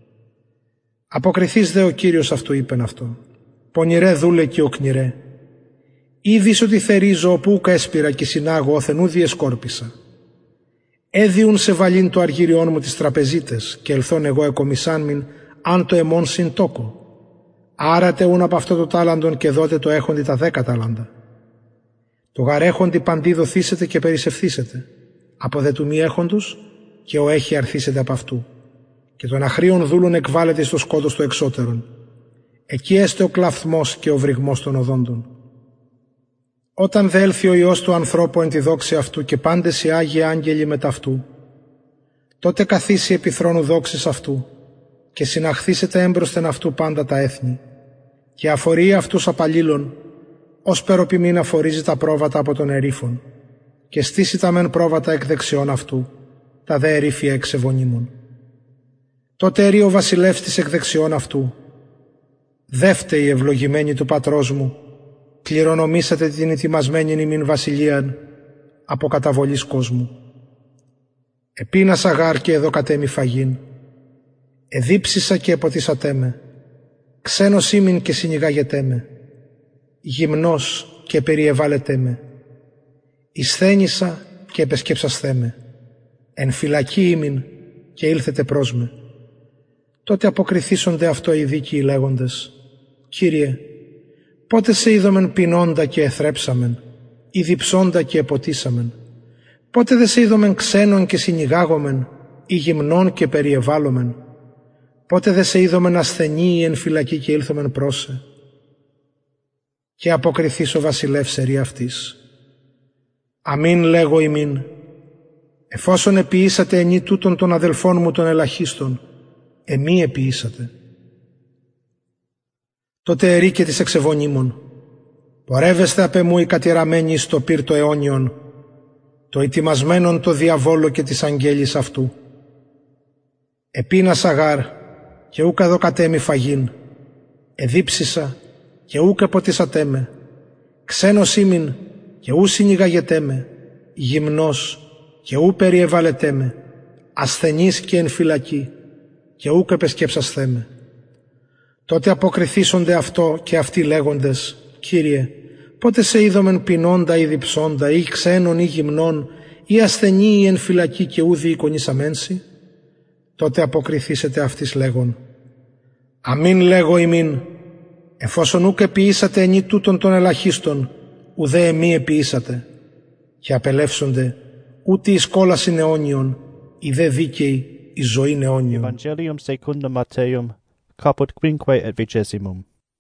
Αποκριθείς δε ο Κύριος αυτού είπεν αυτό, πονηρέ δούλε και οκνηρέ, είδης ότι θερίζω όπου ούκ έσπηρα και συνάγω όθεν ούδιες κόρπισα. Έδιουν σε βαλήν το αργύριόν μου τις τραπεζίτες και ελθόν εγώ εκομισάν μην αν το εμών συν τόκο. Άρατε ούν από αυτό το τάλαντον και δότε το έχοντι τα δέκα τάλαντα. Το γαρέχοντι παντί δοθήσετε και περισσευθήσετε, από δε του μη έχοντος και ο έχει αρθήσετε από αυτού. Και των αχρίων δούλων εκβάλλεται στο σκότος του εξώτερον. Εκεί έστε ο κλαφθμός και ο βρυγμός των οδόντων. Όταν δε έλθει ο Υιός του ανθρώπου εν τη δόξη αυτού και πάντες οι Άγιοι Άγγελοι μετ' αυτού, τότε καθίσει επί θρόνου δόξης αυτού και συναχθήσετε έμπροσθεν αυτού πάντα τα έθνη και αφορεί αυτούς απαλλήλων, ως περοπιμήν αφορίζει τα πρόβατα από τον ερήφων και στήσει τα μεν πρόβατα εκ δεξιών αυτού, τα δε ερήφια εξ ευωνίμων. Τότε ερεί ο βασιλεύς της εκ δεξιών αυτού, δεύτε η ευλογημένη του πατρός μου, κληρονομήσατε την ετοιμασμένη ημίν βασιλείαν από καταβολής κόσμου. Επίνασα γάρ και εδώ κατέμι φαγήν, εδίψισα και εποτίσατέ με, ξένος ήμην και συνηγάγετέ με, γυμνός και περιεβάλετέ με, εισθένησα και επεσκέψασθέ με, εν φυλακή ήμην και ήλθετε προς με. Τότε αποκριθήσονται αυτό οι δίκαιοι λέγοντες, Κύριε, πότε σε είδομεν πεινώντα και εθρέψαμεν, ή διψώντα και εποτίσαμεν, πότε δε σε είδομεν ξένον και συνηγάγομεν, ή γυμνών και περιεβάλλομεν, πότε δε σε είδομεν ασθενή ή εν φυλακή και ήλθομεν πρόσε. Και αποκριθείς ο βασιλεύς ερεί αυτής, αμήν λέγω ημίν, εφόσον επιήσατε ενή τούτων των αδελφών μου των ελαχίστων, εμεί επιήσατε. Τότε ερεί και της εξεβωνίμων, πορεύεστε απ' εμού οι κατηραμένοι στο πύρ το αιώνιον, το ετοιμασμένον το διαβόλο και της αγγέλης αυτού. Επίνασα γάρ και ούκ εδώ κατέμι φαγήν, εδίψισα και ούκ εποτίσατέ με, ξένος ήμην και ού συνηγαγετέ με, γυμνός και ού περιεβάλετέ με, ασθενής και εν φυλακή και ούκ επεσκέψασθέ με. Τότε αποκριθήσονται αυτό και αυτοί λέγοντες, Κύριε, πότε σε είδομεν πεινώντα ή διψώντα ή ξένον ή γυμνών ή ασθενή ή εν φυλακή και ούδη εικονίσαμένσι. Τότε αποκριθήσετε αυτής λέγον, αμήν λέγω ημίν, εφόσον ούκ επιήσατε ενή τούτων των ελαχίστων, ουδέ εμεί επιήσατε. Και απελεύσονται ούτε εις κόλασιν αιώνιον, η δε δίκαιη η ζωή αιώνιον. Evangelium secundum Matteum, caput quinque et vigesimum.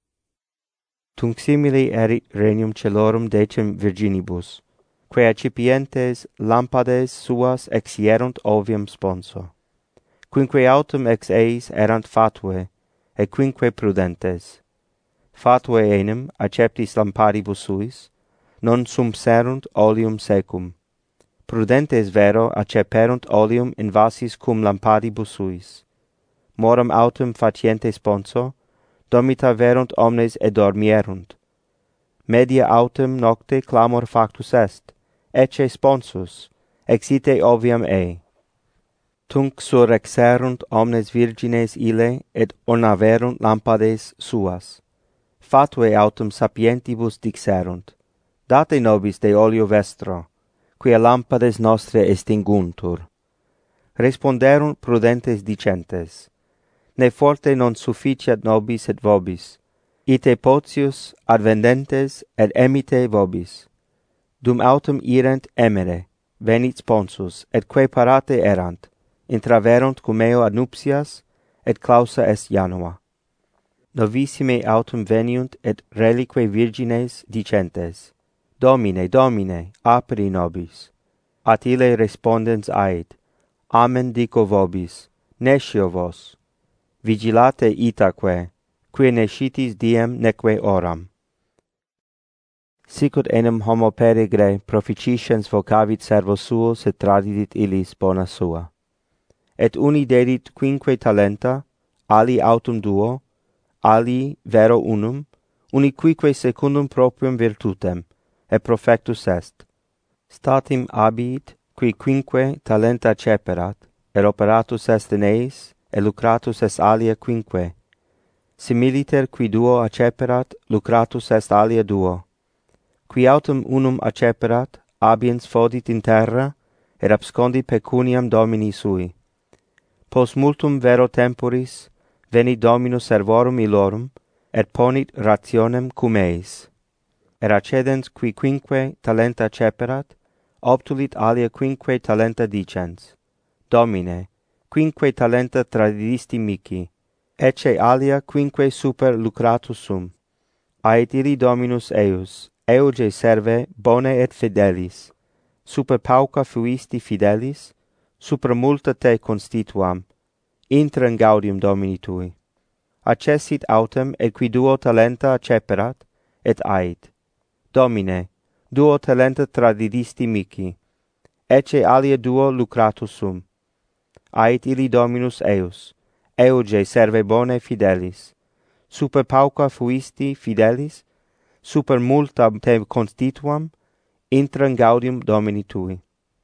Tunc simili erit regnum celorum decem virginibus, quae accipientes lampades suas exierunt ovium sponso, quinque autem ex eis erant fatue, et quinque prudentes. Fatue enim, acceptis lampadibus suis, non sumpserunt oleum secum. Prudentes vero acceperunt oleum in vasis cum lampadibus suis. Moram autem faciente sponso, domita verunt omnes et dormierunt. Media autem nocte clamor factus est, ecce sponsus, exite oviam ei. Tunc surrexerunt omnes virgines ille et ornaverunt lampades suas. Fatue autem sapientibus dixerunt, date nobis de oleo vestro, quia lampades nostre extinguntur. Responderunt prudentes dicentes, ne forte non sufficiat nobis et vobis, ite potius advendentes et emite vobis. Dum autem irent emere, venit sponsus, et quae parate erant, intraverunt cum eo ad nuptias, et clausa est janua. Novissime autem veniunt et relique virgines dicentes, Domine, Domine, aperi nobis. At ille respondens ait, Amen dico vobis, nescio vos. Vigilate itaque, quae nescitis diem neque oram. sicut enim homo perigre proficiens vocavit servos suos et tradidit illis bona sua. Et uni dedit quinque talenta, ali autum duo, ali vero unum, uni quique secundum proprium virtutem, et profectus est. Statim abiit, qui quinque talenta ceperat, et operatus est in eis, et lucratus est alia quinque. Similiter qui duo acceperat, lucratus est alia duo. Qui autum unum acceperat, abiens fodit in terra, et abscondit pecuniam domini sui. Post multum vero temporis, venit dominus servorum illorum, et ponit rationem cum eis. Et accedens qui quinque talenta ceperat, obtulit alia quinque talenta dicens, Domine, quinque talenta tradidisti mihi, ecce alia quinque super lucratus sum. Ait illi Dominus eius, euge serve bone et fidelis, super pauca fuisti fidelis, super multa te constituam, intram gaudium Domini tui. Accessit autem, et qui duo talenta acceperat, et ait, Domine, duo talenta tradidisti mihi, ecce alia duo lucratus sum. Ait illi Dominus eius, euge serve bone fidelis, super pauca fuisti fidelis, super multa te constituam, intram gaudium Domini tui.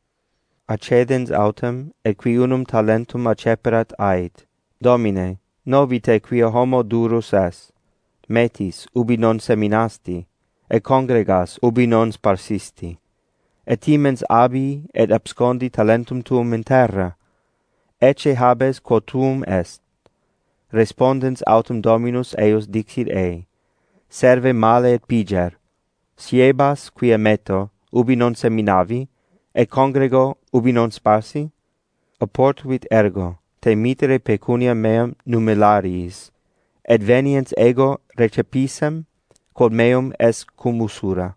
Accedens autem, et qui unum talentum acceperat ait, Domine, novi te quia homo durus est, metis ubi non seminasti, et congregas ubi non sparsisti, et timens abi et abscondi talentum tuum in terra, ecce habes quo tuum est. Respondens autem Dominus eius dixit ei, serve male et piger, siebas quia meto ubi non seminavi, et congrego ubi non sparsi? Oportuit ergo, te mitere pecunia meam numilariis, et veniens ego recepisem, quod meum est cum usura.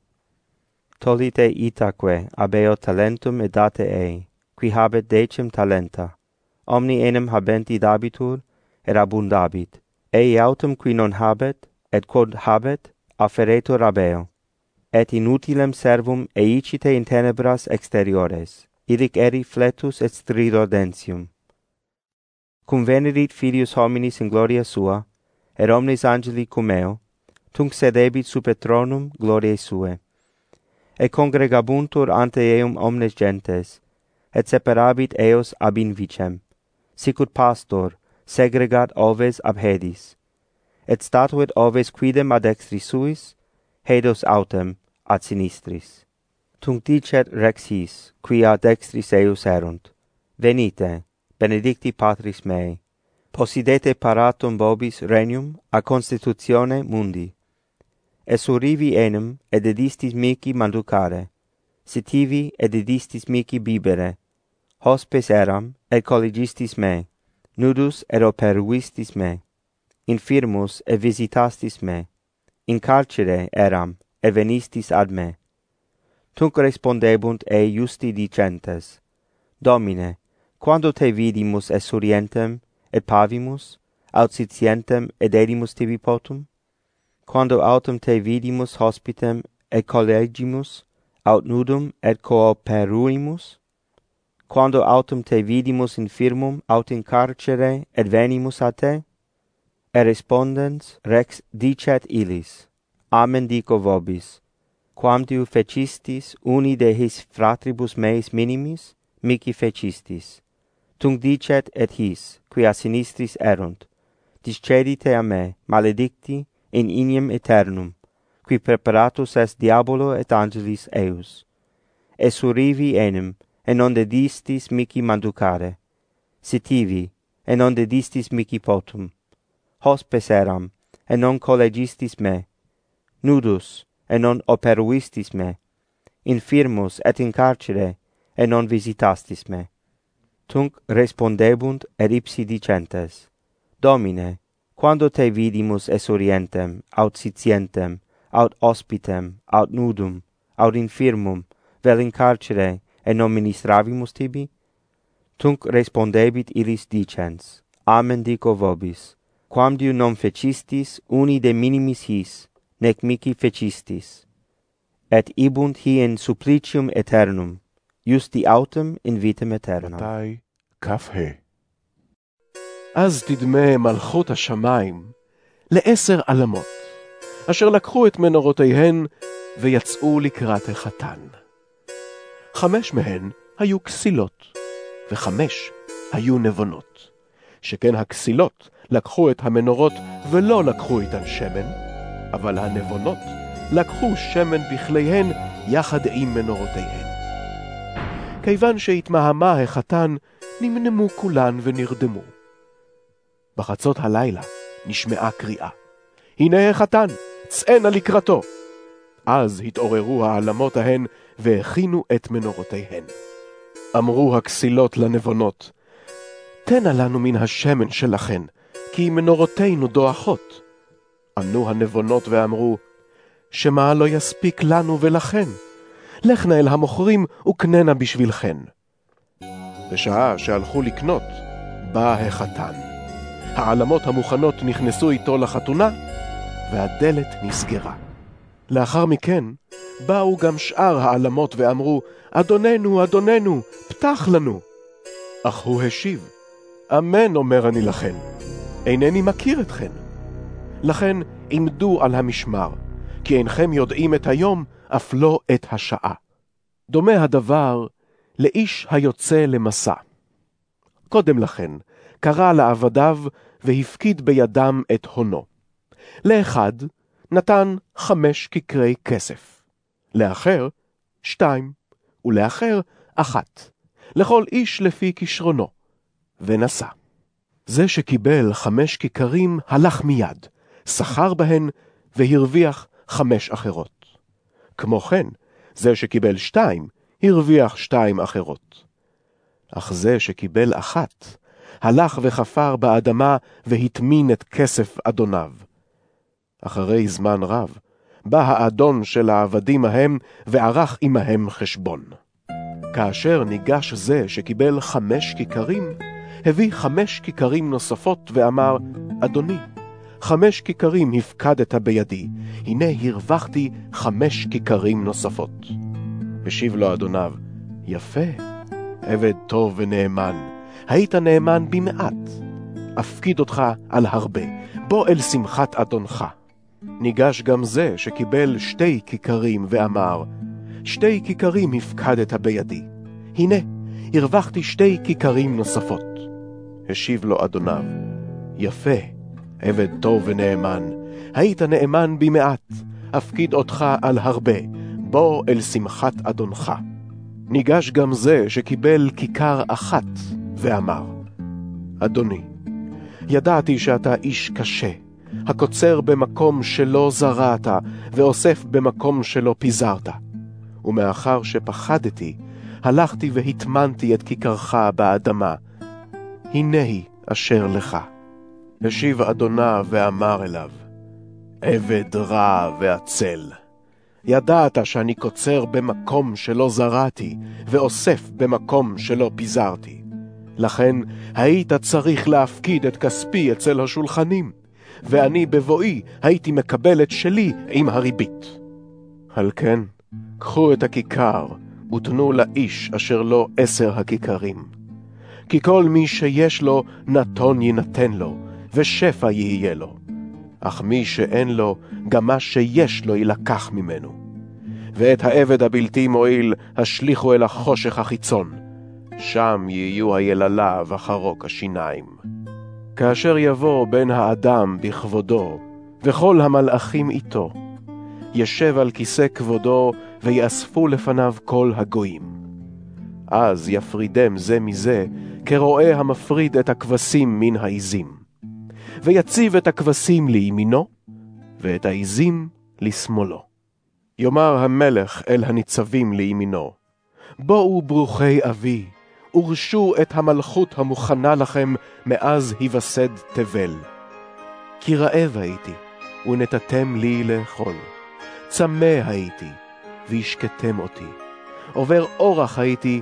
Tolite itaque abeo talentum et date ei, qui habet decem talenta, omni enim habenti dabitur, et abundabit, ei autem qui non habet, et quod habet, afferetur abeo. Et inutilem servum eicite in tenebras exteriores, illic eri fletus et stridordentium. Cum venerit Filius hominis in gloria sua, et omnes angeli cum eo, tunc sedebit super tronum gloriae suae. Et congregabuntur ante eum omnes gentes, et separabit eos ab invicem, sicut pastor segregat oves ab hedis, et statuit oves quidem ad dextris suis, hedos autem ad sinistris. Tunc dicet rex his, qui ad dextris eus erunt, venite, benedicti Patris mei, possidete paratum vobis regnum a constitutione mundi. Esurivi enim et dedistis mihi manducare, sitivi et dedistis mihi bibere, hospes eram et collegistis me, nudus et operuistis me, infirmus et visitastis me, in carcere eram et venistis ad me. Tunc respondebunt ei justi dicentes, Domine, quando te vidimus esurientem et pavimus, aut sitientem et edimus tibi potum? Quando autem te vidimus hospitem et collegimus, aut nudum et cooperuimus? Quando autem te vidimus infirmum, aut in carcere, et venimus a te? Et respondens rex dicet illis, Amen dico vobis, quam diu fecistis uni de his fratribus meis minimis, mihi fecistis. Tunc dicet et his, qui a sinistris erunt, discedite a me, maledicti, in ignem aeternum, qui preparatus est diabolo et angelis eius. Esurivi enim, et non dedistis mihi manducare, sitivi, et non dedistis mihi potum, hospes eram, et non collegistis me, nudus, et non operuistis me, infirmus et in carcere, et non visitastis me. Tunc respondebunt et ipsi dicentes, Domine, quando te vidimus esurientem, aut sitientem, aut ospitem, aut nudum, aut infirmum, vel in carcere, et non ministravimus tibi? Tunc respondebit illis dicens, Amen dico vobis, quam diu non fecistis uni de minimis his, nec mihi fecistis. et ibunt hi in supplicium aeternum, justi autem in vitam aeternam. מתי כ"ה. אז תדמה מלכות השמיים לעשר עלמות, אשר לקחו את מנורותיהן ויצאו לקראת החתן. חמש מהן היו כסילות, וחמש היו נבונות. שכן הכסילות לקחו את המנורות ולא לקחו איתן שמן, אבל הנבונות לקחו שמן בכליהן יחד עם מנורותיהן. כיוון שהתמהמה החתן, נמנמו כולן ונרדמו. בחצות הלילה נשמעה קריאה, הנה החתן, צאנה לקראתו. אז התעוררו העלמות ההן והכינו את מנורותיהן. אמרו הכסילות לנבונות, תנה לנו מן השמן שלכן, כי מנורותינו דועכות. ענו הנבונות ואמרו, שמה לא יספיק לנו ולכן? לכנה אל המוכרים וקננה בשבילכן. בשעה שהלכו לקנות, בא החתן. העלמות המוכנות נכנסו איתו לחתונה, והדלת נסגרה. לאחר מכן, באו גם שאר העלמות ואמרו, אדוננו, אדוננו, פתח לנו. אך הוא השיב, אמן אומר אני לכן, אינני מכיר אתכן. לכן עמדו על המשמר, כי אינכם יודעים את היום, אף לא את השעה. דומה הדבר לאיש היוצא למסע. קודם לכן, קרא לעבדיו והפקיד בידם את הונו. לאחד נתן חמש כיכרי כסף, לאחר שתיים, ולאחר אחת, לכל איש לפי כישרונו, ונסע. זה שקיבל חמש כיכרים הלך מיד, שכר בהן והרוויח חמש אחרות. כמו כן, זה שקיבל שתיים, הרוויח שתיים אחרות. אך זה שקיבל אחת, הלך וחפר באדמה והטמין את כסף אדוניו. אחרי זמן רב, בא האדון של העבדים ההם וערך עמהם חשבון. כאשר ניגש זה שקיבל חמש כיכרים, הביא חמש כיכרים נוספות ואמר, אדוני, חמש כיכרים הפקדת בידי, הנה הרווחתי חמש כיכרים נוספות. השיב לו אדוניו, יפה, עבד טוב ונאמן, היית נאמן במעט, אפקיד אותך על הרבה, בוא אל שמחת אדונך. ניגש גם זה שקיבל שתי כיכרים ואמר, שתי כיכרים הפקדת בידי, הנה הרווחתי שתי כיכרים נוספות. השיב לו אדוניו, יפה, עבד טוב ונאמן, היית נאמן במעט, אפקיד אותך על הרבה, בוא אל שמחת אדונך. ניגש גם זה שקיבל כיכר אחת, ואמר, אדוני, ידעתי שאתה איש קשה, הקוצר במקום שלא זרעת, ואוסף במקום שלא פיזרת. ומאחר שפחדתי, הלכתי והטמנתי את כיכרך באדמה. הנה היא אשר לך. השיב אדוניו ואמר אליו, עבד רע ועצל. ידעת שאני קוצר במקום שלא זרעתי, ואוסף במקום שלא פיזרתי. לכן היית צריך להפקיד את כספי אצל השולחנים, ואני בבואי הייתי מקבל את שלי עם הריבית. על כן, קחו את הכיכר, ותנו לאיש אשר לו עשר הכיכרים. כי כל מי שיש לו, נתון יינתן לו, ושפע יהיה לו. אך מי שאין לו, גם מה שיש לו ילקח ממנו. ואת העבד הבלתי מועיל השליחו אל החושך החיצון, שם יהיו היללה וחרוק השיניים. כאשר יבוא בן האדם בכבודו, וכל המלאכים איתו, ישב על כיסא כבודו, ויאספו לפניו כל הגויים. אז יפרידם זה מזה, כרועה המפריד את הכבשים מן העזים. ויציב את הכבשים לימינו, ואת העזים לשמאלו. יאמר המלך אל הניצבים לימינו, בואו ברוכי אבי, ורשו את המלכות המוכנה לכם מאז היווסד תבל. כי רעב הייתי, ונתתם לי לאכול. צמא הייתי, והשקטם אותי. עובר אורח הייתי,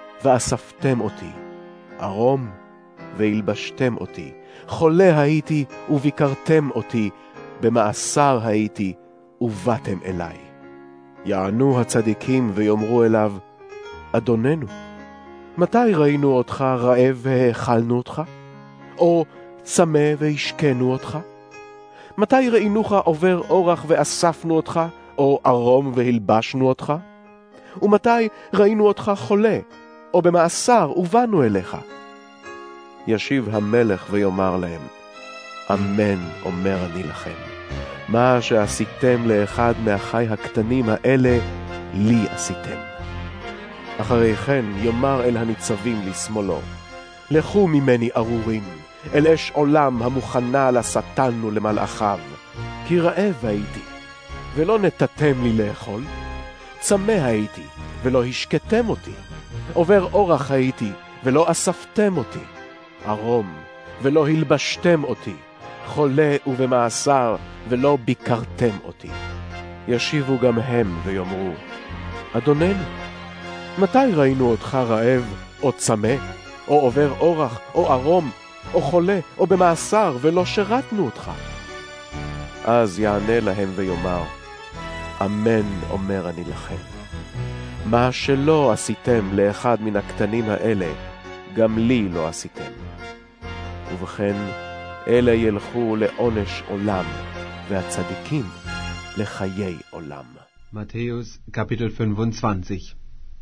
ואספתם אותי. ערום, והלבשתם אותי. חולה הייתי, וביקרתם אותי. במאסר הייתי, ובאתם אליי. יענו הצדיקים ויאמרו אליו, אדוננו, מתי ראינו אותך רעב והאכלנו אותך? או צמא והשקנו אותך? מתי ראינוך עובר אורח ואספנו אותך, או ערום והלבשנו אותך? ומתי ראינו אותך חולה, או במאסר ובאנו אליך? ישיב המלך ויאמר להם, אמן אומר אני לכם, מה שעשיתם לאחד מאחי הקטנים האלה, לי עשיתם. אחרי כן יאמר אל הניצבים לשמאלו, לכו ממני ארורים, אל אש עולם המוכנה לשטן ולמלאכיו, כי רעב הייתי, ולא נתתם לי לאכול, צמא הייתי, ולא השקתם אותי, עובר אורח הייתי, ולא אספתם אותי, ערום, ולא הלבשתם אותי, חולה ובמאסר, ולא ביקרתם אותי. ישיבו גם הם ויאמרו, אדוננו, מתי ראינו אותך רעב, או צמא, או עובר אורח, או ערום, או חולה, או במאסר, ולא שרתנו אותך? אז יענה להם ויאמר, אמן אומר אני לכם, מה שלא עשיתם לאחד מן הקטנים האלה, גם לי לא עשיתם. ובכן, אלה ילכו לעונש עולם, והצדיקים לחיי עולם. Matthäus Kapitel fünfundzwanzig.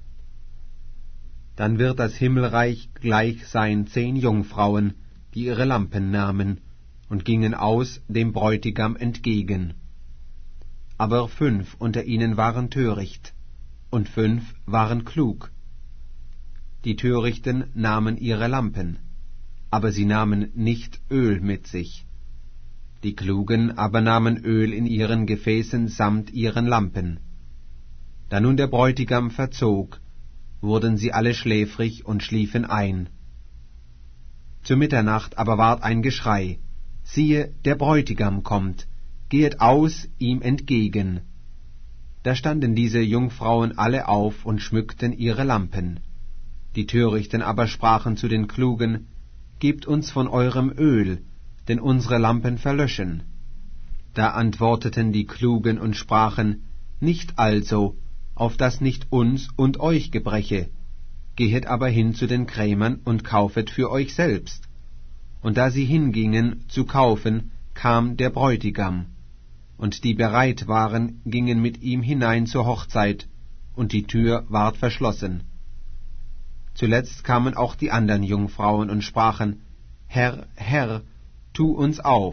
Dann wird das Himmelreich gleich sein zehn Jungfrauen, die ihre Lampen nahmen und gingen aus dem Bräutigam entgegen. Aber fünf unter ihnen waren töricht, und fünf waren klug. Die Törichten nahmen ihre Lampen, aber sie nahmen nicht Öl mit sich. Die Klugen aber nahmen Öl in ihren Gefäßen samt ihren Lampen. Da nun der Bräutigam verzog, wurden sie alle schläfrig und schliefen ein. Zur Mitternacht aber ward ein Geschrei, siehe, der Bräutigam kommt, gehet aus ihm entgegen. Da standen diese Jungfrauen alle auf und schmückten ihre Lampen. Die Törichten aber sprachen zu den Klugen, gebt uns von eurem Öl, denn unsere Lampen verlöschen. Da antworteten die Klugen und sprachen, nicht also, auf dass nicht uns und euch gebreche, gehet aber hin zu den Krämern und kaufet für euch selbst. Und da sie hingingen zu kaufen, kam der Bräutigam, und die bereit waren, gingen mit ihm hinein zur Hochzeit, und die Tür ward verschlossen. Zuletzt kamen auch die andern Jungfrauen und sprachen, Herr, Herr, tu uns auf.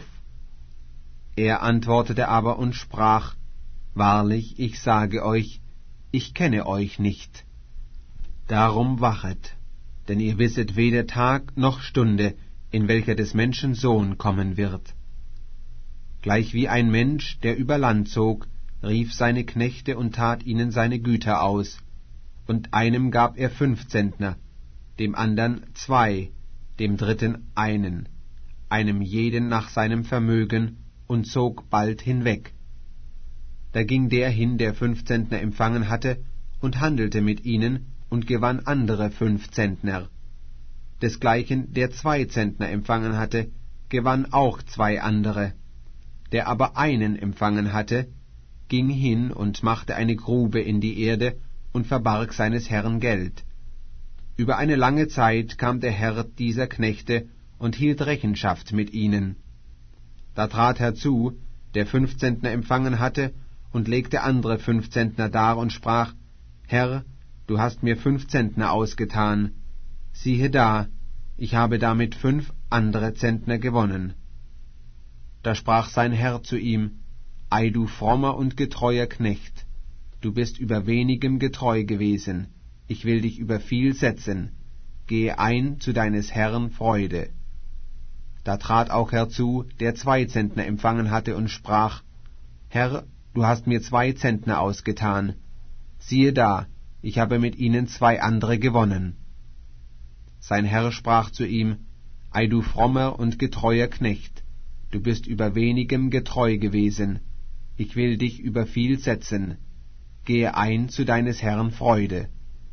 Er antwortete aber und sprach, wahrlich, ich sage euch, ich kenne euch nicht. Darum wachet, denn ihr wisset weder Tag noch Stunde, in welcher des Menschen Sohn kommen wird. Gleichwie ein Mensch, der über Land zog, rief seine Knechte und tat ihnen seine Güter aus, und einem gab er fünf Zentner, dem andern zwei, dem dritten einen, einem jeden nach seinem Vermögen, und zog bald hinweg. Da ging der hin, der fünf Zentner empfangen hatte, und handelte mit ihnen, und gewann andere fünf Zentner. Desgleichen, der zwei Zentner empfangen hatte, gewann auch zwei andere. Der aber einen empfangen hatte, ging hin und machte eine Grube in die Erde und verbarg seines Herrn Geld. Über eine lange Zeit kam der Herr dieser Knechte und hielt Rechenschaft mit ihnen. Da trat herzu, der fünf Zentner empfangen hatte, und legte andere fünf Zentner dar und sprach, Herr, du hast mir fünf Zentner ausgetan. Siehe da, ich habe damit fünf andere Zentner gewonnen. Da sprach sein Herr zu ihm, Ei, du frommer und getreuer Knecht, du bist über wenigem getreu gewesen, ich will dich über viel setzen, gehe ein zu deines Herrn Freude. Da trat auch herzu, der zwei Zentner empfangen hatte, und sprach, Herr, du hast mir zwei Zentner ausgetan. Siehe da, ich habe mit ihnen zwei andere gewonnen. Sein Herr sprach zu ihm, Ei, du frommer und getreuer Knecht, du bist über wenigem getreu gewesen, ich will dich über viel setzen, gehe ein zu deines Herrn Freude.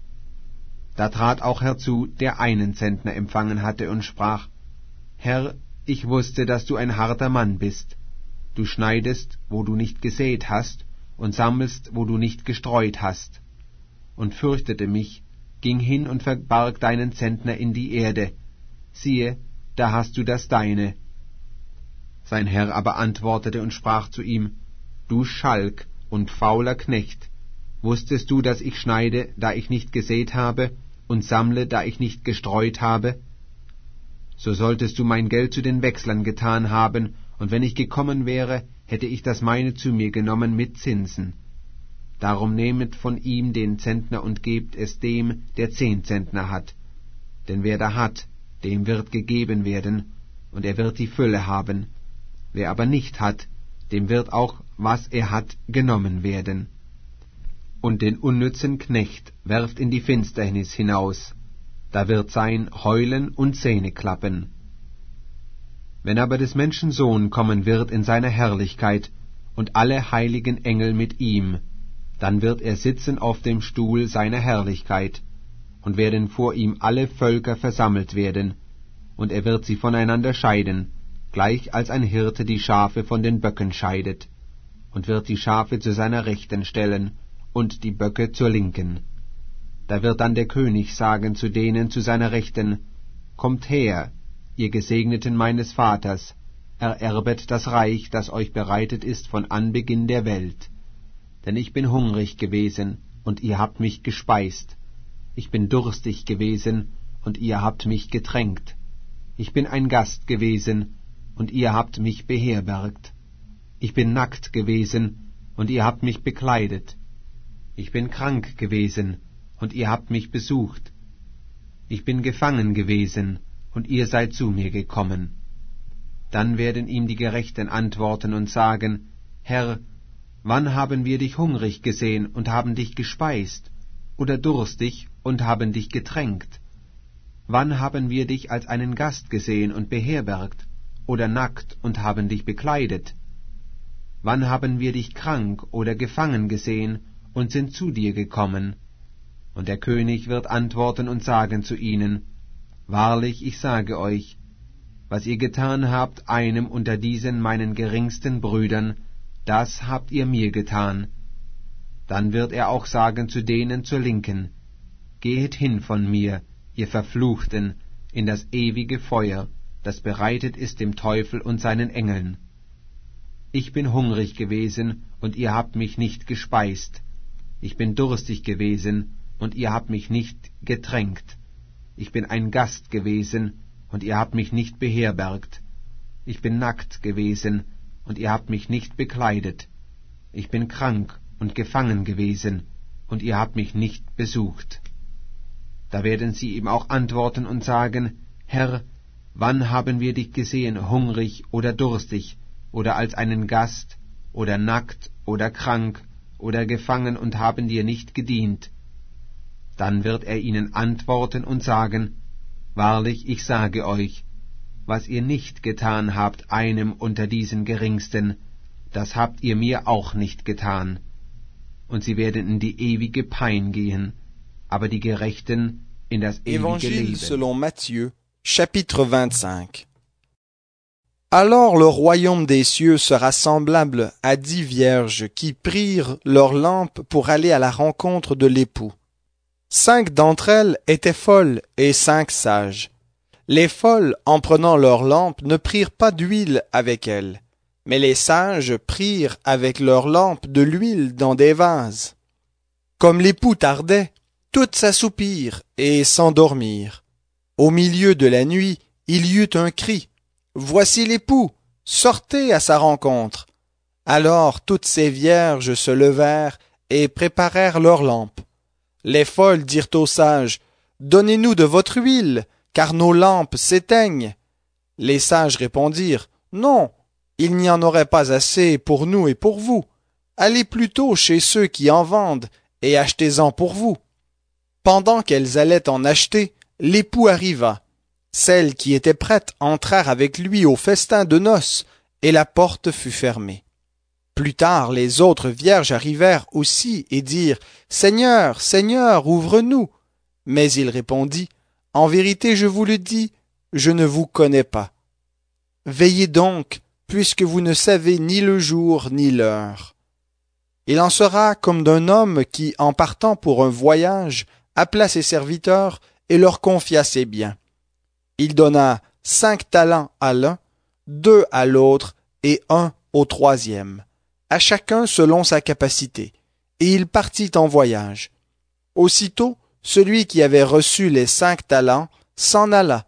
Da trat auch herzu, der einen Zentner empfangen hatte, und sprach, Herr, ich wusste, dass du ein harter Mann bist. Du schneidest, wo du nicht gesät hast, und sammelst, wo du nicht gestreut hast. Und fürchtete mich, ging hin und verbarg deinen Zentner in die Erde. Siehe, da hast du das Deine. Sein Herr aber antwortete und sprach zu ihm, Du Schalk und fauler Knecht, wusstest du, dass ich schneide, da ich nicht gesät habe, und sammle, da ich nicht gestreut habe? So solltest du mein Geld zu den Wechslern getan haben, und wenn ich gekommen wäre, hätte ich das meine zu mir genommen mit Zinsen. Darum nehmet von ihm den Zentner und gebt es dem, der zehn Zentner hat. Denn wer da hat, dem wird gegeben werden, und er wird die Fülle haben. Wer aber nicht hat, dem wird auch, was er hat, genommen werden. Und den unnützen Knecht werft in die Finsternis hinaus, da wird sein Heulen und Zähneklappen. Wenn aber des Menschen Sohn kommen wird in seiner Herrlichkeit, und alle heiligen Engel mit ihm, dann wird er sitzen auf dem Stuhl seiner Herrlichkeit, und werden vor ihm alle Völker versammelt werden, und er wird sie voneinander scheiden, gleich als ein Hirte die Schafe von den Böcken scheidet, und wird die Schafe zu seiner Rechten stellen, und die Böcke zur Linken. Da wird dann der König sagen zu denen zu seiner Rechten, Kommt her, ihr Gesegneten meines Vaters, ererbet das Reich, das euch bereitet ist von Anbeginn der Welt. Denn ich bin hungrig gewesen, und ihr habt mich gespeist. Ich bin durstig gewesen, und ihr habt mich getränkt. Ich bin ein Gast gewesen, und ihr habt mich beherbergt. Ich bin nackt gewesen, und ihr habt mich bekleidet. Ich bin krank gewesen, und ihr habt mich besucht. Ich bin gefangen gewesen, und ihr seid zu mir gekommen. Dann werden ihm die Gerechten antworten und sagen, Herr, wann haben wir dich hungrig gesehen und haben dich gespeist, oder durstig und haben dich getränkt? Wann haben wir dich als einen Gast gesehen und beherbergt, oder nackt und haben dich bekleidet? Wann haben wir dich krank oder gefangen gesehen und sind zu dir gekommen? Und der König wird antworten und sagen zu ihnen, Wahrlich, ich sage euch, was ihr getan habt einem unter diesen meinen geringsten Brüdern, das habt ihr mir getan. Dann wird er auch sagen zu denen zur Linken, Gehet hin von mir, ihr Verfluchten, in das ewige Feuer, das bereitet ist dem Teufel und seinen Engeln. Ich bin hungrig gewesen, und ihr habt mich nicht gespeist. Ich bin durstig gewesen, und ihr habt mich nicht getränkt. Ich bin ein Gast gewesen, und ihr habt mich nicht beherbergt. Ich bin nackt gewesen, und ihr habt mich nicht bekleidet. Ich bin krank und gefangen gewesen, und ihr habt mich nicht besucht. Da werden sie ihm auch antworten und sagen, Herr, wann haben wir dich gesehen, hungrig oder durstig, oder als einen Gast, oder nackt oder krank, oder gefangen und haben dir nicht gedient? Dann wird er ihnen antworten und sagen, Wahrlich, ich sage euch, was ihr nicht getan habt einem unter diesen Geringsten, das habt ihr mir auch nicht getan. Und sie werden in die ewige Pein gehen, aber die Gerechten in das ewige Évangile Leben. selon Matthieu, chapitre vingt-cinq. Alors le royaume des cieux sera semblable à dix vierges qui prirent leurs lampes pour aller à la rencontre de l'époux. Cinq d'entre elles étaient folles et cinq sages. Les folles, en prenant leurs lampes, ne prirent pas d'huile avec elles, mais les sages prirent avec leurs lampes de l'huile dans des vases. Comme l'époux tardait, toutes s'assoupirent et s'endormirent. Au milieu de la nuit, il y eut un cri. « Voici l'époux, sortez à sa rencontre !» Alors toutes ces vierges se levèrent et préparèrent leurs lampes. Les folles dirent aux sages, « Donnez-nous de votre huile, car nos lampes s'éteignent. » Les sages répondirent, « Non, il n'y en aurait pas assez pour nous et pour vous. Allez plutôt chez ceux qui en vendent et achetez-en pour vous. » Pendant qu'elles allaient en acheter, l'époux arriva. Celles qui étaient prêtes entrèrent avec lui au festin de noces, et la porte fut fermée. Plus tard, les autres vierges arrivèrent aussi et dirent, « Seigneur, Seigneur, ouvre-nous !» Mais il répondit, « En vérité, je vous le dis, je ne vous connais pas. Veillez donc, puisque vous ne savez ni le jour ni l'heure. » Il en sera comme d'un homme qui, en partant pour un voyage, appela ses serviteurs et leur confia ses biens. Il donna cinq talents à l'un, deux à l'autre et un au troisième, à chacun selon sa capacité, et il partit en voyage. Aussitôt, celui qui avait reçu les cinq talents s'en alla,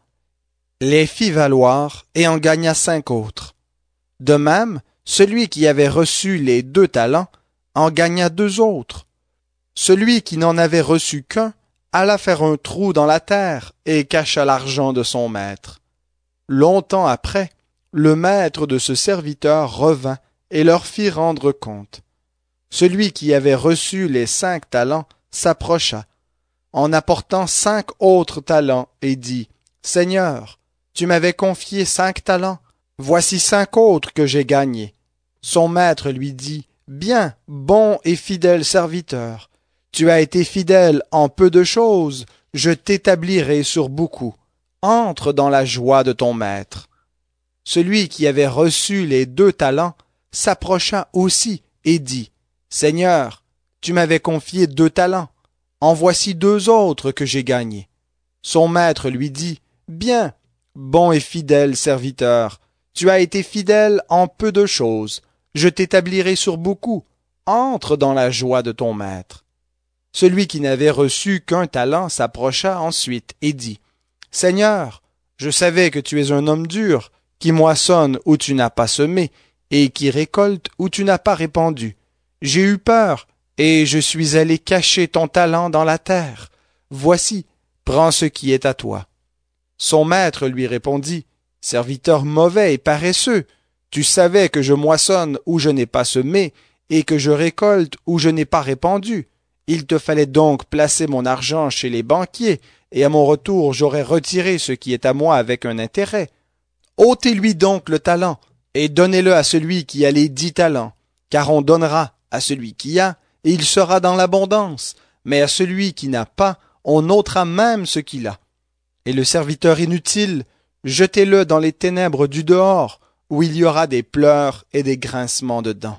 les fit valoir et en gagna cinq autres. De même, celui qui avait reçu les deux talents en gagna deux autres. Celui qui n'en avait reçu qu'un alla faire un trou dans la terre et cacha l'argent de son maître. Longtemps après, le maître de ce serviteur revint et leur fit rendre compte. Celui qui avait reçu les cinq talents s'approcha, en apportant cinq autres talents, et dit, « Seigneur, tu m'avais confié cinq talents, voici cinq autres que j'ai gagnés. » Son maître lui dit, « Bien, bon et fidèle serviteur, tu as été fidèle en peu de choses, je t'établirai sur beaucoup. Entre dans la joie de ton maître. » Celui qui avait reçu les deux talents s'approcha aussi et dit, « Seigneur, tu m'avais confié deux talents, en voici deux autres que j'ai gagnés. » Son maître lui dit, « Bien, bon et fidèle serviteur, tu as été fidèle en peu de choses, je t'établirai sur beaucoup, entre dans la joie de ton maître. » Celui qui n'avait reçu qu'un talent s'approcha ensuite et dit, « Seigneur, je savais que tu es un homme dur, qui moissonne où tu n'as pas semé, et qui récolte où tu n'as pas répandu. J'ai eu peur, et je suis allé cacher ton talent dans la terre. Voici, prends ce qui est à toi. » Son maître lui répondit, « Serviteur mauvais et paresseux, tu savais que je moissonne où je n'ai pas semé, et que je récolte où je n'ai pas répandu. Il te fallait donc placer mon argent chez les banquiers, et à mon retour j'aurais retiré ce qui est à moi avec un intérêt. Ôtez-lui donc le talent, et donnez-le à celui qui a les dix talents, car on donnera à celui qui a, et il sera dans l'abondance, mais à celui qui n'a pas, on ôtera même ce qu'il a. Et le serviteur inutile, jetez-le dans les ténèbres du dehors, où il y aura des pleurs et des grincements de dents.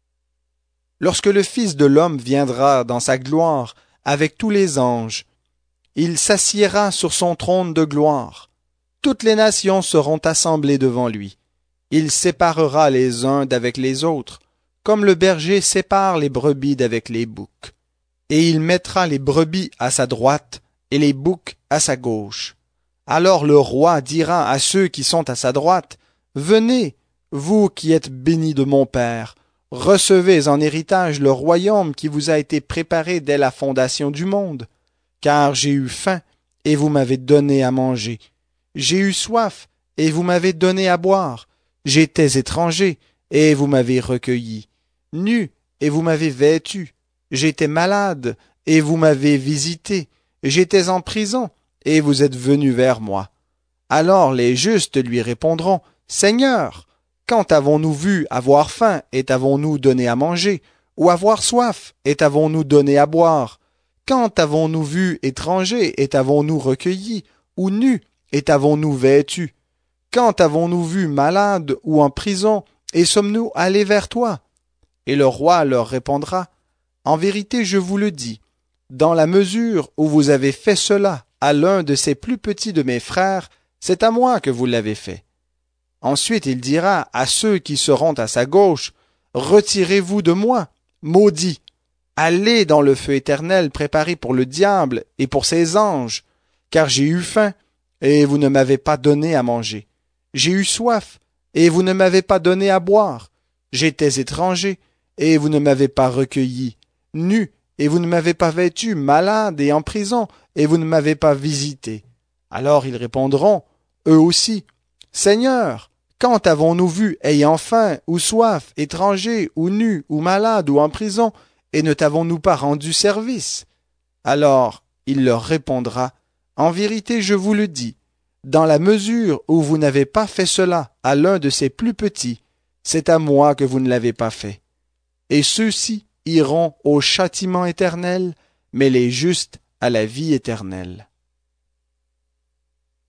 Lorsque le Fils de l'homme viendra dans sa gloire avec tous les anges, il s'assiera sur son trône de gloire. Toutes les nations seront assemblées devant lui. Il séparera les uns d'avec les autres, comme le berger sépare les brebis d'avec les boucs. Et il mettra les brebis à sa droite et les boucs à sa gauche. Alors le roi dira à ceux qui sont à sa droite, « Venez, vous qui êtes bénis de mon Père, recevez en héritage le royaume qui vous a été préparé dès la fondation du monde. Car j'ai eu faim, et vous m'avez donné à manger. J'ai eu soif, et vous m'avez donné à boire. J'étais étranger, et vous m'avez recueilli. Nu, et vous m'avez vêtu. J'étais malade, et vous m'avez visité. J'étais en prison, et vous êtes venus vers moi. » Alors les justes lui répondront, « Seigneur, quand avons-nous vu avoir faim, et t'avons-nous donné à manger, ou avoir soif, et t'avons-nous donné à boire? Quand avons-nous vu étranger, et t'avons-nous recueilli, ou nu, et t'avons-nous vêtu? Quand avons-nous vu malade ou en prison, et sommes-nous allés vers toi? » Et le roi leur répondra, « En vérité, je vous le dis, dans la mesure où vous avez fait cela à l'un de ces plus petits de mes frères, c'est à moi que vous l'avez fait. » Ensuite il dira à ceux qui seront à sa gauche, « Retirez-vous de moi, maudits, allez dans le feu éternel préparé pour le diable et pour ses anges, car j'ai eu faim, et vous ne m'avez pas donné à manger. J'ai eu soif, et vous ne m'avez pas donné à boire. J'étais étranger, et vous ne m'avez pas recueilli. Nu, et vous ne m'avez pas vêtu, malade et en prison, et vous ne m'avez pas visité. » Alors ils répondront, eux aussi, « Seigneur, quand avons-nous vu ayant faim ou soif, étranger ou nu ou malade ou en prison, et ne t'avons-nous pas rendu service? » Alors il leur répondra, « En vérité, je vous le dis, dans la mesure où vous n'avez pas fait cela à l'un de ces plus petits, c'est à moi que vous ne l'avez pas fait. Et ceux-ci iront au châtiment éternel, mais les justes à la vie éternelle. »